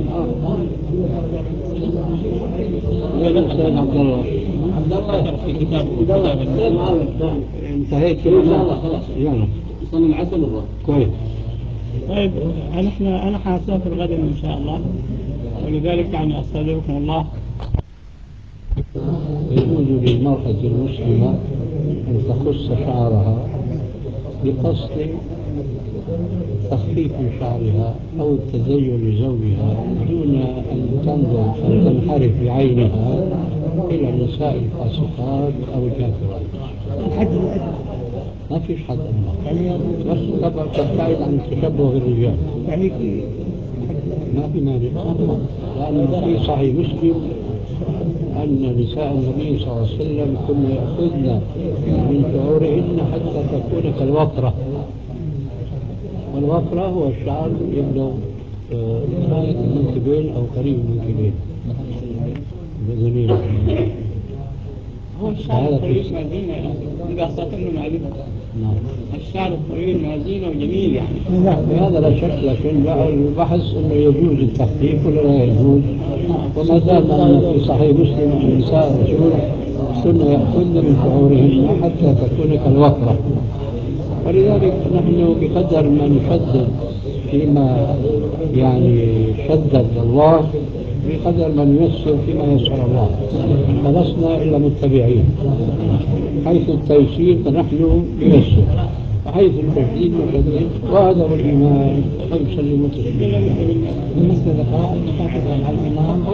وين الأستاذ عبد الله؟ في كتاب انتهيت كده خلاص. يلا صلي العسل والله. كويس. طيب أنا حاسافر غدا إن شاء الله، ولذلك يعني أستأذنكم الله. يجوز للمرأة المسلمة أن تقص شعرها بقصد تخفيف شعرها أو التزين لزوجها دون أن تنظر أو تنحرف بعينها إلى النساء الفاسقات أو الكافرات. ما فيش حد أدنى، بس طبعا تبتعد عن التشبه بالرجال. يعني ما في مانع، لأنه في صحيح مسلم أن نساء النبي صلى الله عليه وسلم كن يأخذن من شعورهن حتى تكون كالوفرة، والوفرة هو الشعر يبلغ المنكبين أو قريب من المنكبين بذنين. هو الشعر الطويل ما زينة يعني، إذا أخذت إنه ما زينة. نعم. الشعر الطويل ما زينة وجميل يعني. هذا لا شك، لكن البحث انه يجوز التخفيف ولا لا يجوز، وما دام ان في صحيح مسلم ان نساء الرسول كن ياخذن من شعورهن حتى تكون كالوفره، ولذلك نحن بقدر ما نشدد فيما يعني شدد الله بقدر ما نيسر فيما يسر الله، فلسنا الا متبعين، حيث التيسير فنحن نيسر وحيث التشديد نشدد، وهذا هو الإيمان ويسلم تسليما. بالنسبة لقراءة الفاتحة مع الإمام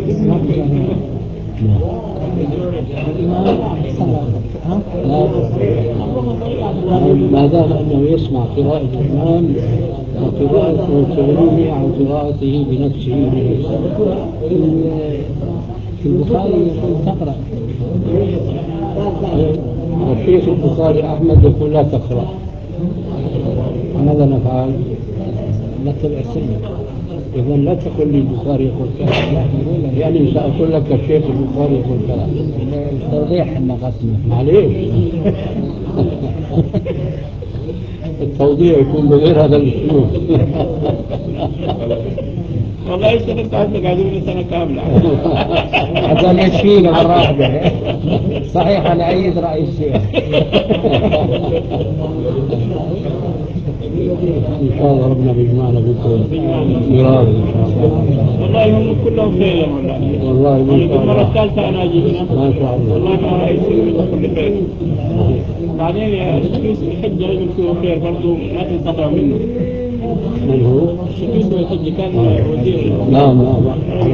ما دام أنه يسمع قراءة الإمام وقراءته تغنيه عن قراءته بنفسه في البخاري يقول تقرأ، والشيخ البخاري أحمد يقول لا تقرأ، ماذا نفعل؟ نتبع السنة. إذا لا تقل لي البخاري يقول كذا، يعني سأقول لك الشيخ البخاري يقول كذا، التوضيح أن قسمه معليش. التوضيح يكون بغير هذا الأسلوب. والله السنة بتاعتنا قاعدين سنة كاملة. هذا يشفينا مرة واحدة. صحيح أنا أيد رأي الشيخ. إن شاء الله ربنا بيجمعنا بكم مرارا إن شاء الله. والله هم كلهم خير يا مولانا. والله ما شاء الله. المرة الثالثة أنا أجي هنا. ما شاء الله. والله ما رأيت كل خير. بعدين يا الشكيس الحج رجل فيه خير برضه ما تنقطع منه. من هو؟ الشكيس والحج كان وزير. نعم نعم.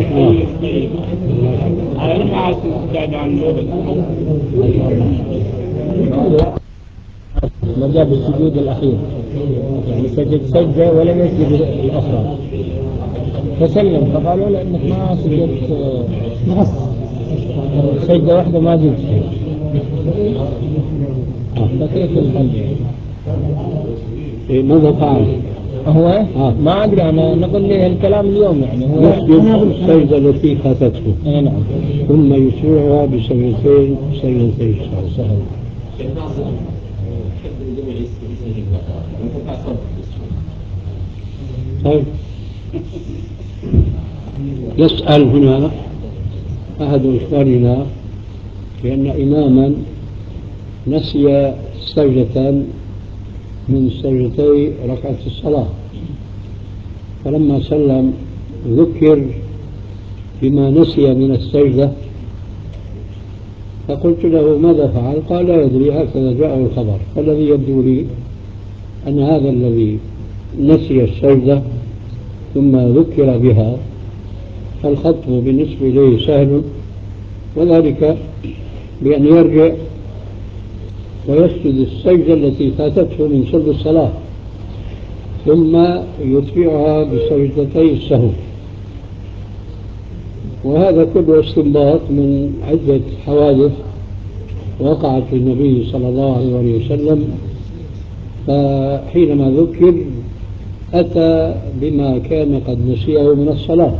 أنا ما عرفت ابتعد عنه أبدا. ما شاء الله. مرجع بالسجود الأخير، يعني سجد سجدة ولم يسجد الأخرى فسلم، فقالوا له إنك ما سجدت نقص سجدة واحدة ما جبت شيء، فكيف الحل؟ ماذا فعل؟ هو ما أدري أنا نقول لي الكلام اليوم يعني هو يسجد السجدة التي فاتته. نعم. ثم يسرعها بسجدتين سجدتين سهل. طيب يسأل هنا أحد إخواننا بأن إماما نسي سجدة من سجدتي ركعة الصلاة، فلما سلم ذكر بما نسي من السجدة، فقلت له ماذا فعل؟ قال لا يدري، هكذا جاءه الخبر. فالذي يبدو لي أن هذا الذي نسي السجدة ثم ذكر بها فالخطب بالنسبة إليه سهل، وذلك بأن يرجع ويسجد السجدة التي فاتته من سجد الصلاة ثم يتبعها بسجدتي السهو، وهذا كله استنباط من عدة حوادث وقعت للنبي صلى الله عليه وسلم، فحينما ذكر أتى بما كان قد نسيه من الصلاة.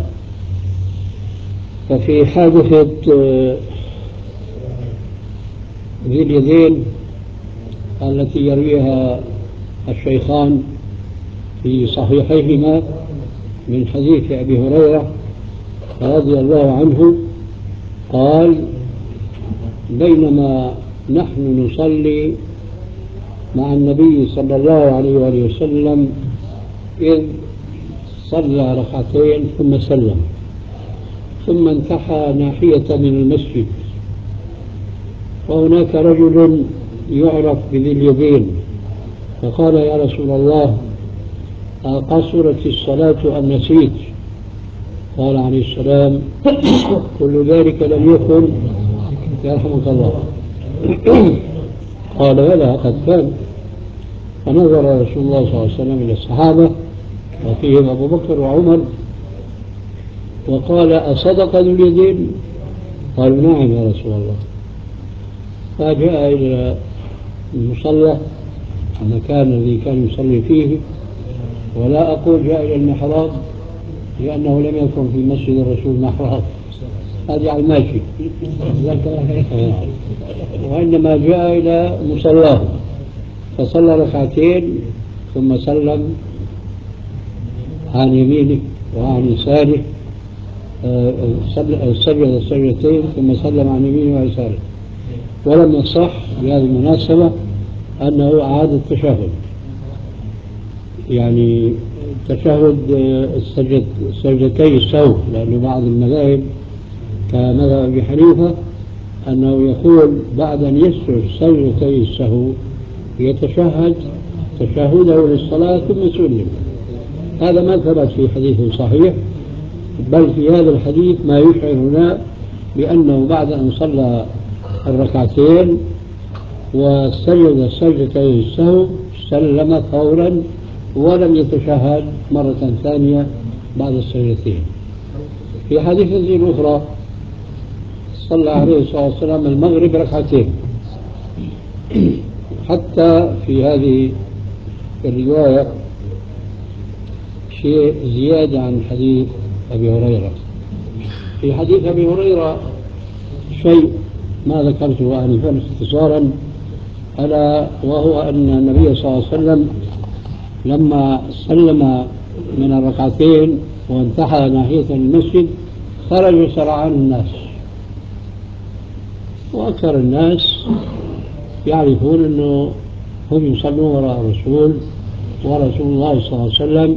ففي حادثة ذي اليدين التي يرويها الشيخان في صحيحيهما من حديث أبي هريرة رضي الله عنه قال بينما نحن نصلي مع النبي صلى الله عليه وآله وسلم إذ صلى ركعتين ثم سلم، ثم انتحى ناحية من المسجد، وهناك رجل يعرف بذي اليدين، فقال يا رسول الله أقصرت الصلاة أم نسيت؟ قال عليه السلام كل ذلك لم يكن يرحمك الله. قال بلى قد كان. فنظر رسول الله صلى الله عليه وسلم إلى الصحابة وفيهم أبو بكر وعمر وقال أصدق ذو اليدين؟ قالوا نعم يا رسول الله. فجاء إلى المصلى المكان الذي كان يصلي فيه، ولا أقول جاء إلى المحراب لأنه لم يكن في مسجد الرسول محراب، هذه على الماشي، وإنما جاء إلى مصلاه فصلى ركعتين ثم سلم عن يمينه وعن يساره، سجد السجدتين ثم سلم عن يمينه ويساره. ولم يصح بهذه المناسبة أنه أعاد التشهد، يعني تشهد سجدتي السهو، لأن بعض المذاهب كمذهب أبي حنيفة أنه يقول بعد أن يسجد سجدتي السهو يتشهد تشهده للصلاة ثم يسلم. هذا ما ثبت في حديث صحيح، بل في هذا الحديث ما يشعرنا بأنه بعد أن صلى الركعتين وسجد سجدتي السهو سلم فورا ولم يتشهد مرة ثانية بعد السجدتين. في حديث أخرى صلى عليه الصلاة والسلام المغرب ركعتين، حتى في هذه الرواية شيء زيادة عن حديث أبي هريرة. في حديث أبي هريرة شيء ما ذكرته آنفا اختصارا، ألا وهو أن النبي صلى الله عليه وسلم لما سلم من الركعتين وانتحى ناحية المسجد خرج سرعان الناس، وأكثر الناس يعرفون أنه هم يصلون وراء الرسول، ورسول الله صلى الله عليه وسلم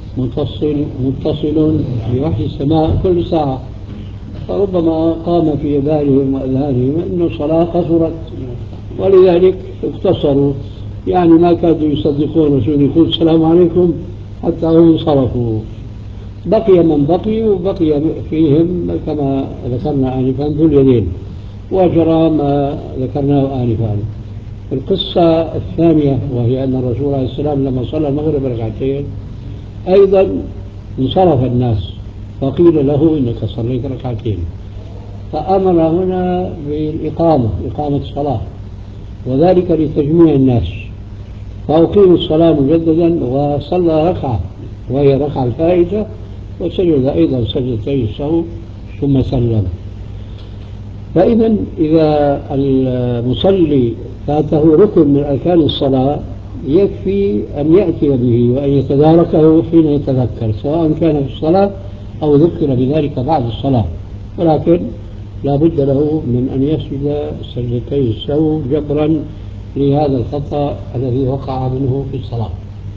متصل بوحي السماء كل ساعة، فربما قام في بالهم وأذهانهم أن الصلاة قصرت، ولذلك اقتصروا، يعني ما كادوا يصدقون رسول يقول السلام عليكم حتى هم انصرفوا. بقي من بقي، وبقي فيهم كما ذكرنا آنفا ذو اليدين، وجرى ما ذكرناه آنفا. القصة الثانية وهي أن الرسول عليه السلام لما صلى المغرب ركعتين أيضا انصرف الناس، فقيل له إنك صليت ركعتين، فأمر هنا بالإقامة، إقامة الصلاة، وذلك لتجميع الناس، فأقيم الصلاة مجددا وصلى ركعة وهي ركعة الفائتة، وسجد أيضا سجدتي السهو ثم سلم. فإذا إذا المصلي فاته ركن من أركان الصلاة يكفي أن يأتي به وأن يتداركه حين يتذكر، سواء كان في الصلاة أو ذكر بذلك بعد الصلاة، ولكن لا بد له من أن يسجد سجدتي السهو جبرا لهذا الخطأ الذي وقع منه في الصلاة.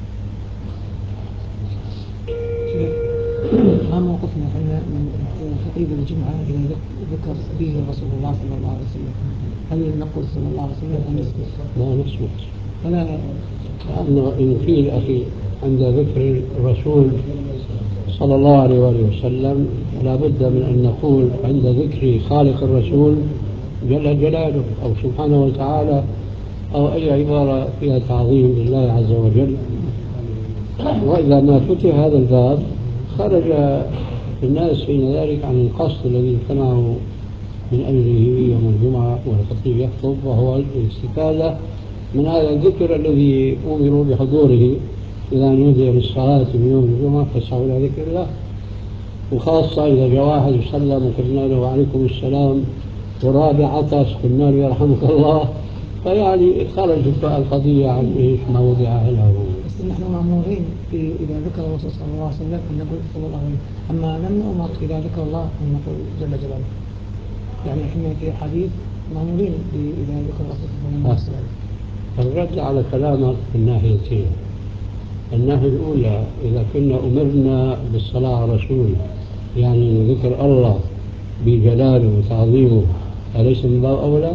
ما موقفنا احنا من خطيب الجمعة إذا ذكر فيه رسول الله صلى الله عليه وسلم؟ هل نقول صلى الله عليه وسلم أم نسكت؟ لا نسكت، فلا لأنه إن قيل أخي عند ذكر الرسول صلى الله عليه وآله وسلم لا بد من أن نقول عند ذكر خالق الرسول جل جلاله أو سبحانه وتعالى أو أي عبارة فيها تعظيم لله عز وجل. وإذا ما فتح هذا الباب خرج الناس حين ذلك عن القصد الذي اجتمعوا من أجله يوم الجمعة والخطيب يخطب، وهو الاستفادة من هذا الذكر الذي أمروا بحضوره إذا نودي للصلاة من يوم الجمعة فاسعوا إلى ذكر الله، وخاصة إذا جاء واحد يسلم وقلنا له وعليكم السلام ورابع عطس قلنا له يرحمك الله، فيعني خرجت القضية عن إيش موضعها له. بس نحن مأمورين إذا ذكر الرسول صلى الله عليه وسلم أن نقول صلى الله عليه وسلم، أما لم نؤمر إذا ذكر الله أن نقول جل جلاله. يعني إحنا في حديث مأمورين إذا ذكر الرسول صلى الله عليه وسلم. الرد على كلامك من ناحيتين. الناحية الأولى إذا كنا أمرنا بالصلاة على الرسول يعني ذكر الله بجلاله وتعظيمه أليس من باب أولى؟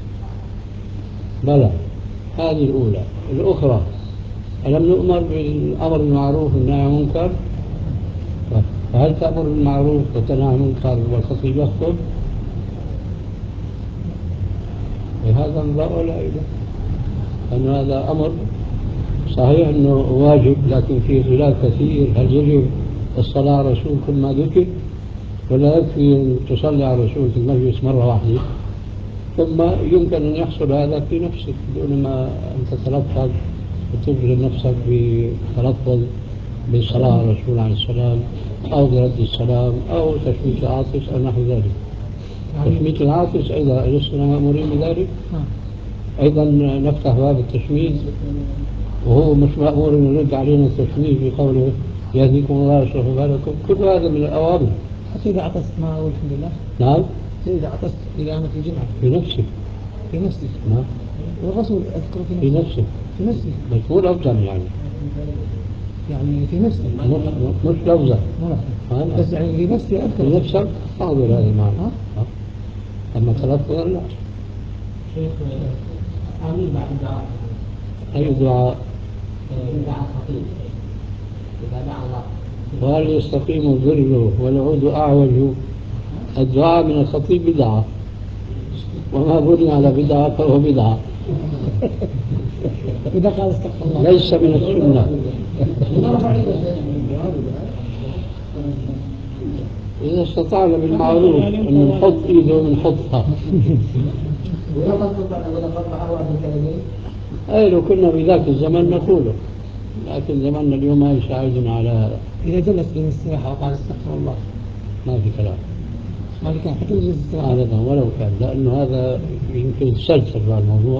بلى، هذه الأولى. الأخرى ألم نؤمر بالأمر بالمعروف والنهي عن المنكر؟ فهل تأمر بالمعروف وتنهى عن المنكر والخطيب يخطب؟ هذا من باب أولى أيضا، أن هذا أمر صحيح أنه واجب لكن فيه خلاف كثير، هل يجب الصلاة على الرسول كل ما ذكر ولا يكفي تصلي على الرسول في المجلس مرة واحدة، ثم يمكن أن يحصل هذا في نفسك دون ما أن تتلفظ وتجري نفسك بتلفظ بالصلاة على الرسول عليه السلام أو برد السلام أو تشميت العاطس أو نحو ذلك. تشميت العاطس أيضا لسنا مأمورين بذلك، أيضا نفتح باب التشميت وهو مش مأمور أن يرد علينا التشميت بقوله يهديكم الله ويصلح بالكم. كل هذا من الأوامر. حتى إذا عطست ما أقول الحمد لله. نعم. إذا عطست إذا أنا في جمعة. في نفسك. في نفسي. نعم. والرسول أذكره في نفسك. في نفسي. بس مو لفظا يعني. يعني في نفسي. مش لفظا. بس يعني في نفسي أذكر. في نفسك حاضر هذا المعنى. أما تلفظا لا. شيخ آمين بعد الدعاء. أي دعاء؟ دعاء خطيب إذا دعا الله. وهل يستقيم الظل والعود أعوج؟ الدعاء من الخطيب بدعة، وما بني على بدعة فهو بدعة. إذا قال استغفر الله ليس من السنة. إذا استطعنا بالمعروف أن نحط إيده ونحطها. أي لو كنا بذاك الزمن نقوله، لكن زماننا اليوم ما يساعدنا على هذا. إذا جلس بين الاستراحة وقال استغفر الله ما في كلام. ما في كلام حتى يجلس الاستراحة. أبدا ولو كان، لأنه هذا يمكن يسلسل على الموضوع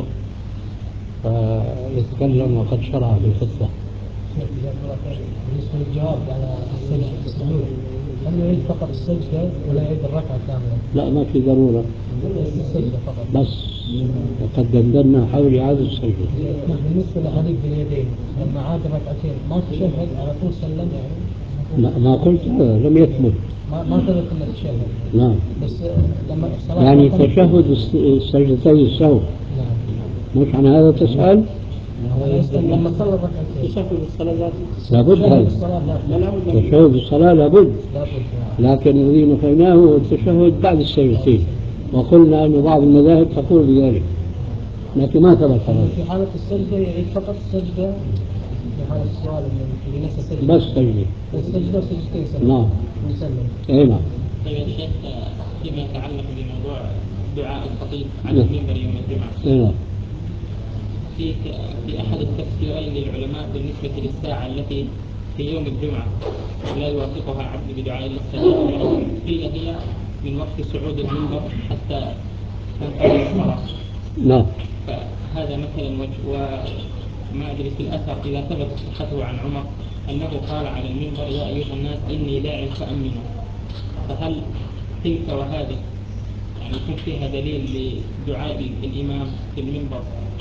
فيتكلم وقد شرع في الخطبة. بالنسبة للجواب على السجود هل يعيد فقط السجدة ولا يعيد الركعة كاملة؟ لا ما في ضرورة، السجدة فقط بس وقد دندنا حول إعادة السجود. بالنسبة لحديث باليدين لما عاد ركعتين ما تشهد على طول سلم يعني؟ ما قلت لم يثبت. ما ثبت إلا التشهد. نعم. بس لما الصلاة يعني تشهد السجدتين السهو. نعم. مش عن هذا تسأل؟ لما صلى ركعتين تشهد الصلاة لابد هذا تشهد الصلاة لابد، لكن الذي نفيناه هو التشهد بعد السجدتين، وقلنا أن بعض المذاهب تقول بذلك لكن ما ثبت هذا. في حالة السجدة يعيد فقط السجدة في حالة السؤال اللي نفس السجدة بس سجدة. السجدة وسجدتين نعم. ويسلم. أي نعم. طيب يا شيخ فيما يتعلق بموضوع دعاء الخطيب على المنبر يوم الجمعة. أي نعم. في أحد التفسيرين للعلماء بالنسبة للساعة التي في يوم الجمعة لا يوافقها عبد بدعاء الله قيل هي من وقت صعود المنبر حتى تنتهي الصلاة. نعم. فهذا مثلا وما أدري في الأثر إذا ثبت صحته عن عمر أنه قال على المنبر يا أيها الناس إني داع فأمنوا. فهل تلك وهذه يعني يكون فيها دليل لدعاء الإمام في المنبر؟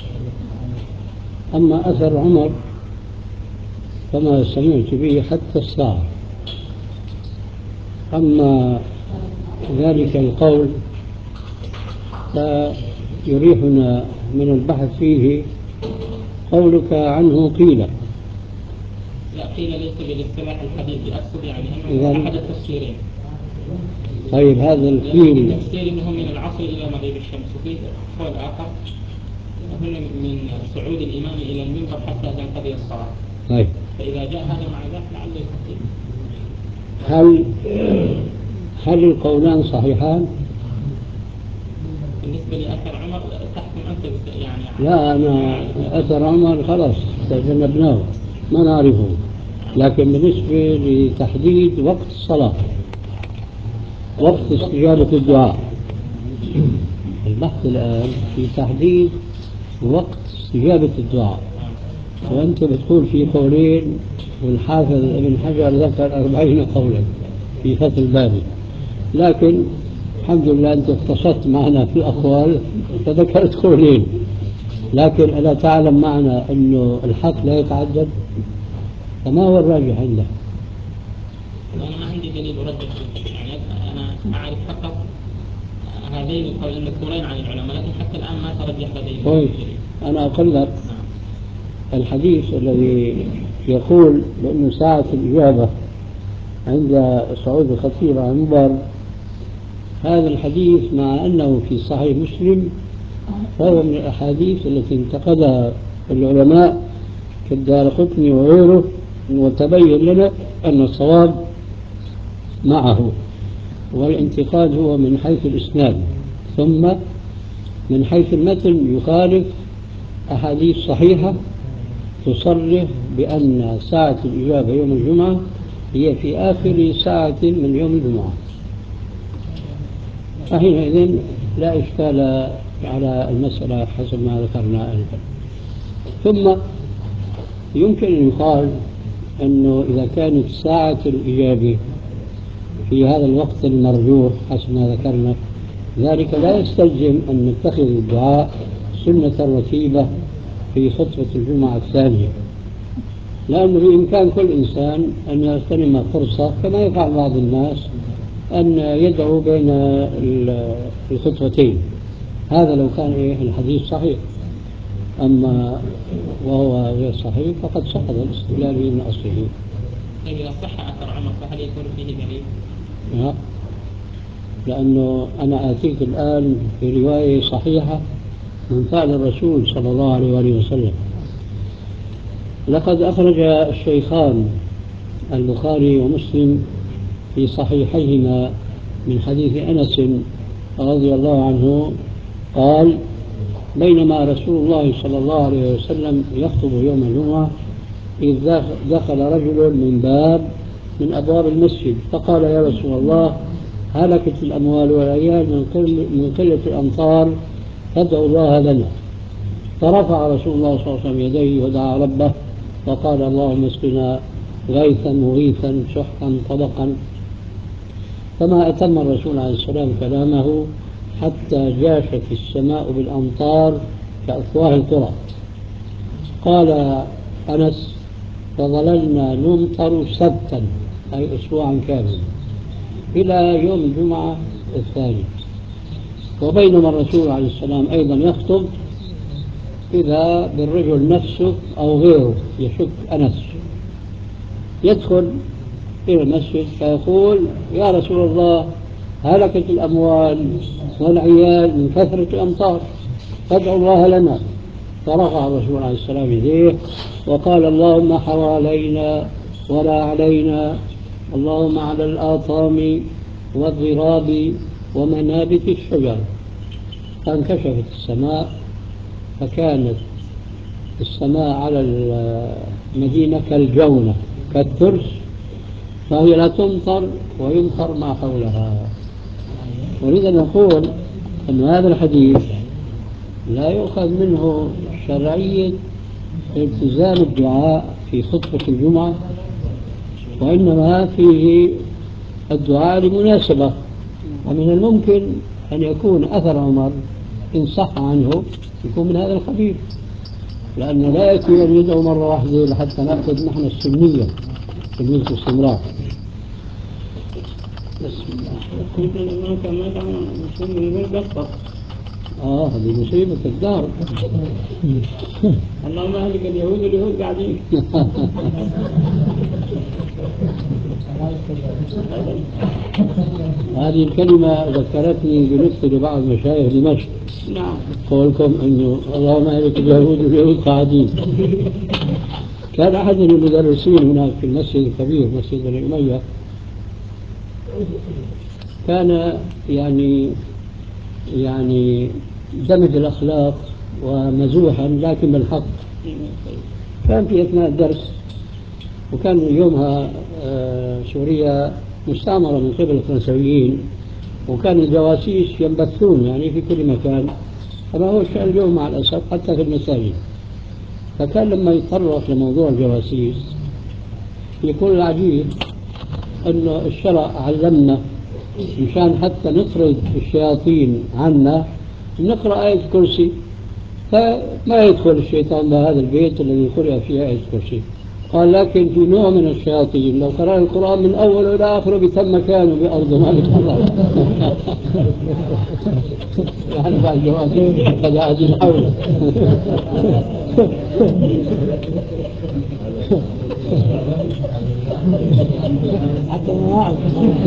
أما أثر عمر فما سمعت به حتى الساعة. أما ذلك القول فيريحنا من البحث فيه قولك عنه قيل. لا قيل ليس بالاصطلاح الحديثي، أقصد يعني أنه أحد التفسيرين. طيب هذا القيل التفسير أنه من العصر إلى مغيب الشمس، وفي قول آخر هن من صعود الإمام إلى المنبر حتى تنقضي الصلاة. طيب. فإذا جاء هذا مع ذاك لعله يخفف. هل القولان صحيحان؟ بالنسبة لأثر عمر تحكم أنت يعني. لا أنا أثر عمر خلاص تجنبناه ما نعرفه، لكن بالنسبة لتحديد وقت الصلاة وقت استجابة الدعاء البحث الآن في تحديد وقت استجابة الدعاء. وأنت بتقول في قولين والحافظ ابن حجر ذكر 40 قولا في فتح الباري، لكن الحمد لله أنت اختصرت معنا في الأقوال فذكرت قولين، لكن ألا تعلم معنا أنه الحق لا يتعدد؟ فما هو الراجح عندك؟ أنا ما عندي دليل أرجح يعني أنا أعرف فقط هذين المذكورين عن العلماء، لكن حتى الآن ما ترجح لدي طيب أنا أقول لك الحديث الذي يقول بأن ساعة الإجابة عند صعود الخطيب على المنبر، هذا الحديث مع أنه في صحيح مسلم فهو من الأحاديث التي انتقدها العلماء كالدارقطني وغيره، وتبين لنا أن الصواب معه، والانتقاد هو من حيث الإسناد، ثم من حيث المتن يخالف أحاديث صحيحة تصرح بأن ساعة الإجابة يوم الجمعة هي في آخر ساعة من يوم الجمعة، فحينئذ لا إشكال على المسألة حسب ما ذكرنا آنفا. ثم يمكن أن يقال أنه إذا كانت ساعة الإجابة في هذا الوقت المرجوح حسب ما ذكرنا، ذلك لا يستلزم أن نتخذ الدعاء سنة رتيبة في خطبة الجمعة الثانية، لأنه بإمكان كل إنسان أن يغتنم فرصة كما يفعل بعض الناس أن يدعو بين الخطبتين، هذا لو كان الحديث صحيح. أما وهو غير صحيح فقد سقط الاستدلال من أصله. طيب إذا صح أثر عمر فهل يكون فيه دليل؟ لا، لأنه أنا آتيك الآن في رواية صحيحة من فعل الرسول صلى الله عليه وآله وسلم. لقد أخرج الشيخان البخاري ومسلم في صحيحيهما من حديث أنس رضي الله عنه قال: بينما رسول الله صلى الله عليه وسلم يخطب يوم الجمعة إذ دخل رجل من باب من أبواب المسجد فقال: يا رسول الله، هلكت الأموال والعيال من قلة الأمطار، فادعوا الله لنا. فرفع رسول الله صلى الله عليه وسلم يديه ودعا ربه وقال: اللهم اسقنا غيثا مغيثا سحقا طبقا. فما أتم الرسول عليه السلام كلامه حتى جاشت السماء بالأمطار كأفواه القرى. قال أنس: فظللنا نمطر سبتا، أي أسبوعا كاملا، إلى يوم الجمعة الثاني. وبينما الرسول عليه السلام أيضا يخطب إذا بالرجل نفسه أو غيره يشك أنس يدخل إلى المسجد فيقول: يا رسول الله، هلكت الأموال والعيال من كثرة الأمطار، فادعوا الله لنا. فرفع الرسول عليه السلام يديه وقال: اللهم حوالينا ولا علينا، اللهم على الآطام والضراب ومنابت الشجر. فانكشفت السماء فكانت السماء على المدينة كالجونة كالترس، فهي لا تمطر ويمطر ما حولها. ولذا نقول أن هذا الحديث لا يؤخذ منه شرعية التزام الدعاء في خطبة الجمعة، وإنما فيه الدعاء لمناسبة. ومن الممكن أن يكون أثر عمر إن صح عنه يكون من هذا القبيل، لأنه لا يكفي أن يدعو مرة واحدة لحتى نأخذ نحن السنية الاستمرار. بسم الله. هذه مصيبة الدار. اللهم اهلك اليهود واليهود قاعدين. هذه الكلمة ذكرتني بنكتة لبعض مشايخ دمشق. نعم. قولكم إنه اللهم اهلك اليهود واليهود قاعدين. كان أحد المدرسين هناك في المسجد الكبير مسجد بني أمية كان يعني دمج الأخلاق ومزوحا لكن بالحق. كان في أثناء الدرس، وكان يومها سوريا مستعمرة من قبل الفرنسيين، وكان الجواسيس ينبثون يعني في كل مكان، هذا هو الشأن اليوم مع الأسف حتى في المساجد. فكان لما يتطرق لموضوع الجواسيس يقول العجيب أنه الشرع علمنا مشان حتى نطرد الشياطين عنا نقرأ آية الكرسي، فما يدخل الشيطان بهذا البيت الذي قرأ فيه آية الكرسي. قال: لكن في نوع من الشياطين لو قرأ القرآن من أول إلى آخره بتم مكانه بأرض مالك الله. يعني بعد جواسيس قد أعجل حوله. حتى ما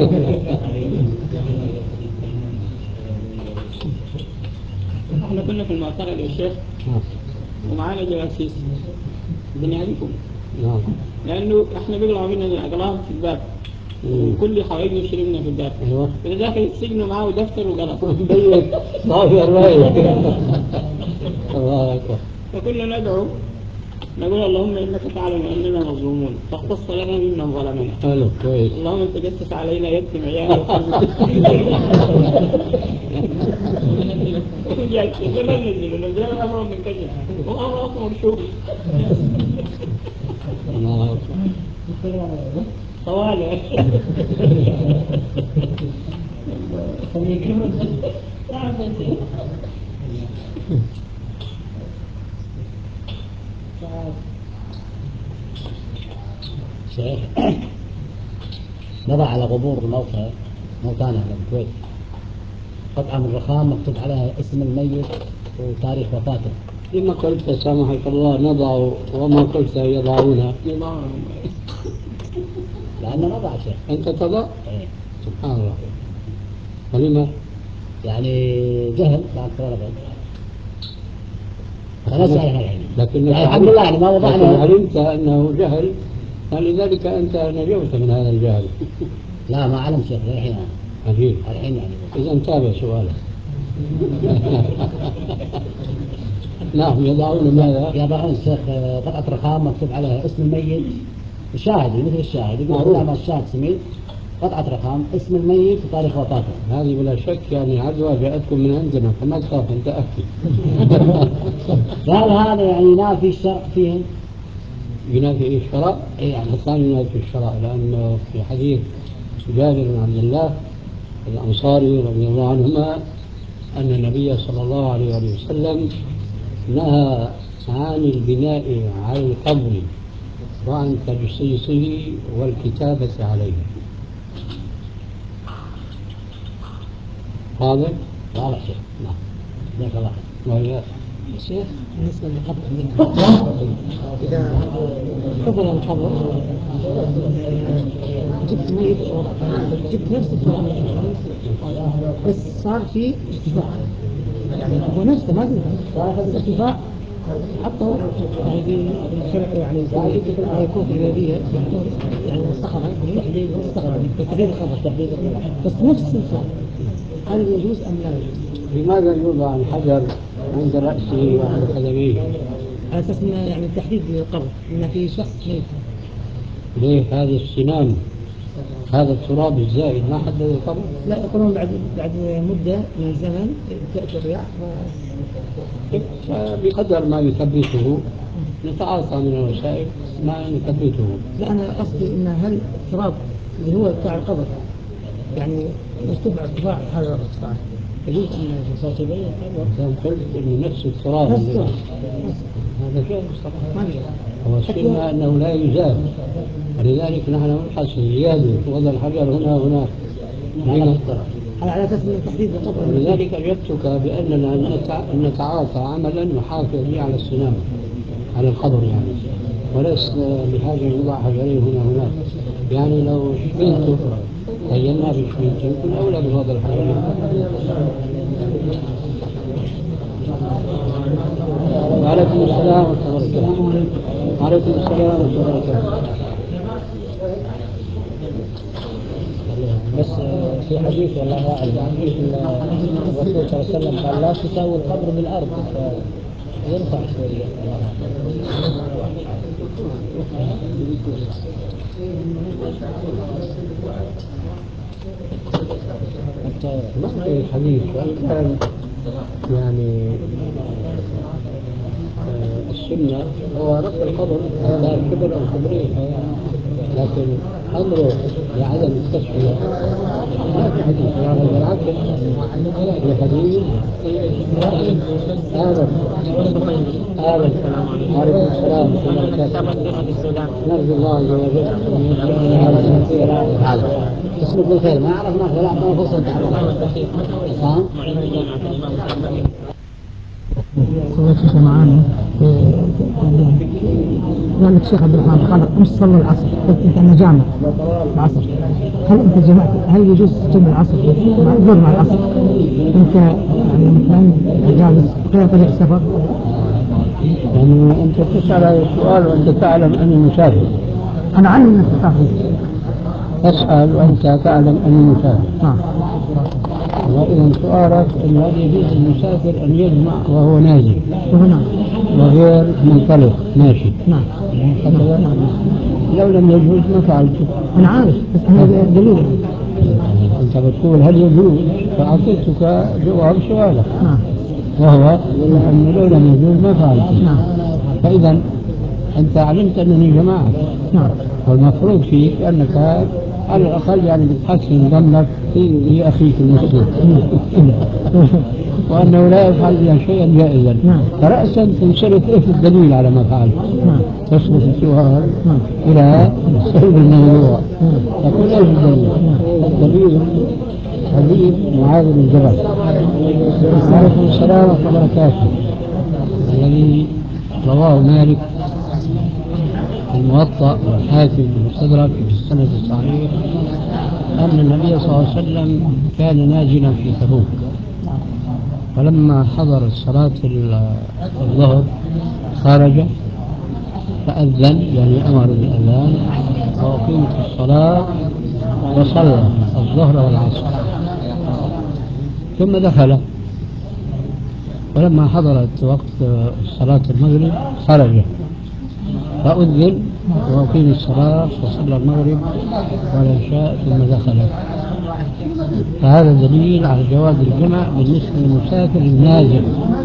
احنا كنا في المعتقل يا شيخ ومعانا جواسيس بنعرفهم، نعم. لأنه احنا بيقلعوا مننا الأقلام في الباب وكل حوائجه يشيلونه في الداخل. ايوه داخل السجن معاه دفتر وقلم. بيك صافي رايق. الله اكبر. فكنا ندعو نقول اللهم انك تعلم اننا مظلومون فاختص لنا ممن ظلمنا. حلو كويس. اللهم انت جسس علينا يتم عيالي ننزل امر من كشف وامر اصلا مرشوف. الله اكبر. طوالي شيخ نضع على قبور موتانا في الكويت قطعة من رخام مكتوب عليها اسم الميت وتاريخ وفاته. لما قلت سامحك الله نضع وما قلت يضعون؟ لأنه نضع شيخ. أنت تضع؟ إيه. سبحان الله. ولما؟ يعني جهل بعد طلبة. لكن الحمد لله يعني ما وضعنا. لكن علمت أنه جهل فلذلك أنت نجوت من هذا الجهل. لا ما علم شيخ الحين. عجيب. الحين يعني. إذا تابع سؤالك. نعم يضعون ماذا؟ يضعون شيخ قطعة رخام مكتوب عليها اسم الميت الشاهد مثل الشاهد يقول نعم الشاهد سميت قطعة رخام اسم الميت وتاريخ وفاته. هذه بلا شك يعني عدوى جاءتكم من عندنا فما تخاف أنت أكد. هذا يعني ينافي الشرع فيهم. ينافي الشرع؟ إيه يعني. الثاني ينافي الشرع لأنه في حديث جابر بن عبد الله الأنصاري رضي الله عنهما أن النبي صلى الله عليه وسلم نهى عن البناء على القبر وعن تجصيصه والكتابة عليه. واضح؟ واضح شيخ. نعم. جزاك الله خير. وهي شيخ بالنسبة للقبر إذا حفر القبر جبت ميت جبت نفس التراب بس صار في ارتفاع يعني هو نفسه ما في ارتفاع حطوا يعني يعني ما يكون في البلدية يحطون يعني صخرة تحديد الصخرة تحديد القبر بس نفس الصخرة هل يجوز أم لا يجوز؟ لماذا يوضع الحجر عند رأسه وعند قدميه؟ على أساس إنه يعني تحديد للقبر إن في شخص ميت. ليه هذا السنام هذا التراب الزائد ما حدد القبر؟ لا يقولون بعد مدة من الزمن تأتي الرياح بقدر ما يثبته نتعاطى من الوسائل ما يثبته. لا أنا قصدي إن هل التراب اللي هو بتاع القبر يعني يرتفع ارتفاع هذا الارتفاع يجوز أن يجوز تبين القبر؟ إذا قلت إنه نفس التراب هذا جائز طبعا. هو السنة أنه لا يزال ولذلك نحن نبحث زيادة وضع الحجر هنا وهناك. على أساس من تحديد القبر. ولذلك أجبتك بأننا نتعاطى عملا نحافظ به على السنام على القبر يعني وليس بحاجة يوضع حجرين هنا وهناك. يعني لو شملته بينا بشملته يكون أولى بوضع الحجرين. وعليكم السلام ورحمة الله وبركاته. وعليكم السلام ورحمة الله وبركاته. بس في حديث والله أعلم الرسول صلى الله عليه وسلم قال لا تساوي القبر بالأرض ينفع شوية. ما في الحديث وإن كان يعني السنة هو رفع القبر كان كبر أو كبرين لكن أمره بعدم التسوية ما في حديث بالعكس في حديث آمن وعليكم السلام نرجو الله عز وجل هذا اسمه بالخير ما عرفناه ولا أعطانا فرصة صليت معانا قال لك شيخ عبد الرحمن قال امس صلوا العصر قلت انت انا جامع العصر هل انت جمعت هل يجوز جمع العصر مع العصر انت يعني من جالس غير طريق سفر؟ يعني انت تسأل هذا السؤال وانت تعلم اني مسافر. انا علم انك مسافر تسأل وأنت تعلم أنه مسافر. نعم. وإذا سؤالك أن هل يجوز للمسافر أن يجمع وهو نازل نعم. وغير منطلق ماشي؟ نعم. لو لم يجوز ما فعلته. أنا عارف بس هذا دليل. أنت بتقول هل يجوز فأعطيتك جواب سؤالك. نعم. وهو أنه لو لم يجوز ما فعلته. نعم. فإذا أنت علمت أنني جماعة. نعم. والمفروض فيك أنك على الأقل يعني بتحسن ظنك في أخيك المسلم وأنه لا يفعل إلا شيئا جائزا. فرأسا تنصرف إيه الدليل على ما فعل؟ تصرف السؤال إلى صلب الموضوع. تقول إيش الدليل؟ الدليل حديث معاذ بن جبل عليكم السلام ورحمة الله وبركاته الذي رواه مالك الموطأ والحاكم المستدرك بالسند الصحيح أن النبي صلى الله عليه وسلم كان ناجلا في تبوك، فلما حضر صلاة الظهر خرج فأذن يعني أمر بالأذان وأقيمت الصلاة وصلى الظهر والعصر، ثم دخل ولما حضرت وقت صلاة المغرب خرج فأذن وأقيم الصلاة وصلى المغرب والعشاء ثم دخل. فهذا دليل على جواز الجمع بالنسبة للمسافر النازل،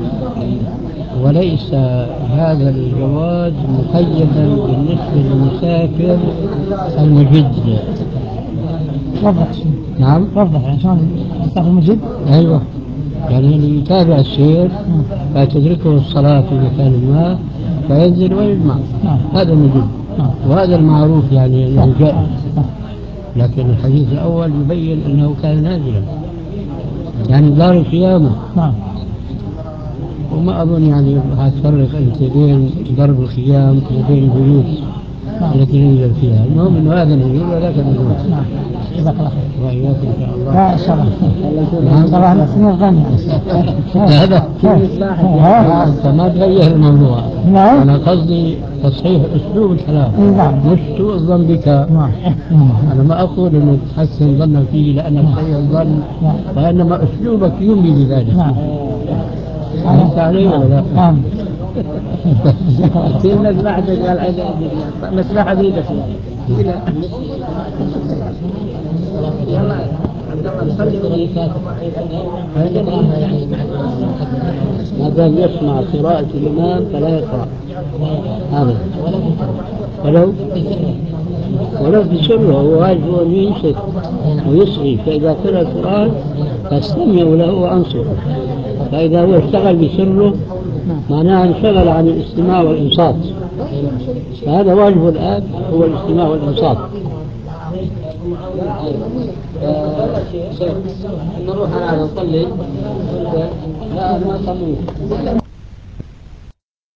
وليس هذا الجواز مقيدا بالنسبة للمسافر المجد. وضح. نعم وضح عشان المسافر المجد. أيوه يعني اللي يتابع السير فتدركه الصلاة في مكان ما فينزل ويجمع. هذا مجد وهذا المعروف يعني أنه جائز. لكن الحديث الأول يبين أنه كان نازلا يعني دار قيامه. وما أظن يعني هتفرق أنت بين ضرب الخيام وبين البيوت التي ننزل فيها. المهم أنه هذا نزول وذاك نزول. جزاك الله خير. وإياكم إن شاء الله. لا إن شاء الله. طبعا نحن الغني. هذا أنت ما تغير الموضوع. أنا قصدي تصحيح أسلوب الكلام مش سوء الظن بك. أنا ما أقول أنه تحسن ظنك فيه لأنك سيء الظن، وإنما أسلوبك يملي بذلك. فهمت علي ولا لا؟ نعم. في المسبحة قال مسبحة بيدك ما دام يسمع قراءة الإمام فلا يقرأ هذا ولو بسره هو واجب أن ينصت ويصغي، فإذا قرأ القرآن فاستمعوا له وأنصتوا، فإذا هو اشتغل بسره معناه انشغل عن الاستماع والإنصات، فهذا واجب الآن هو الاستماع والإنصات. نروح على نصلي. لا ما صليت.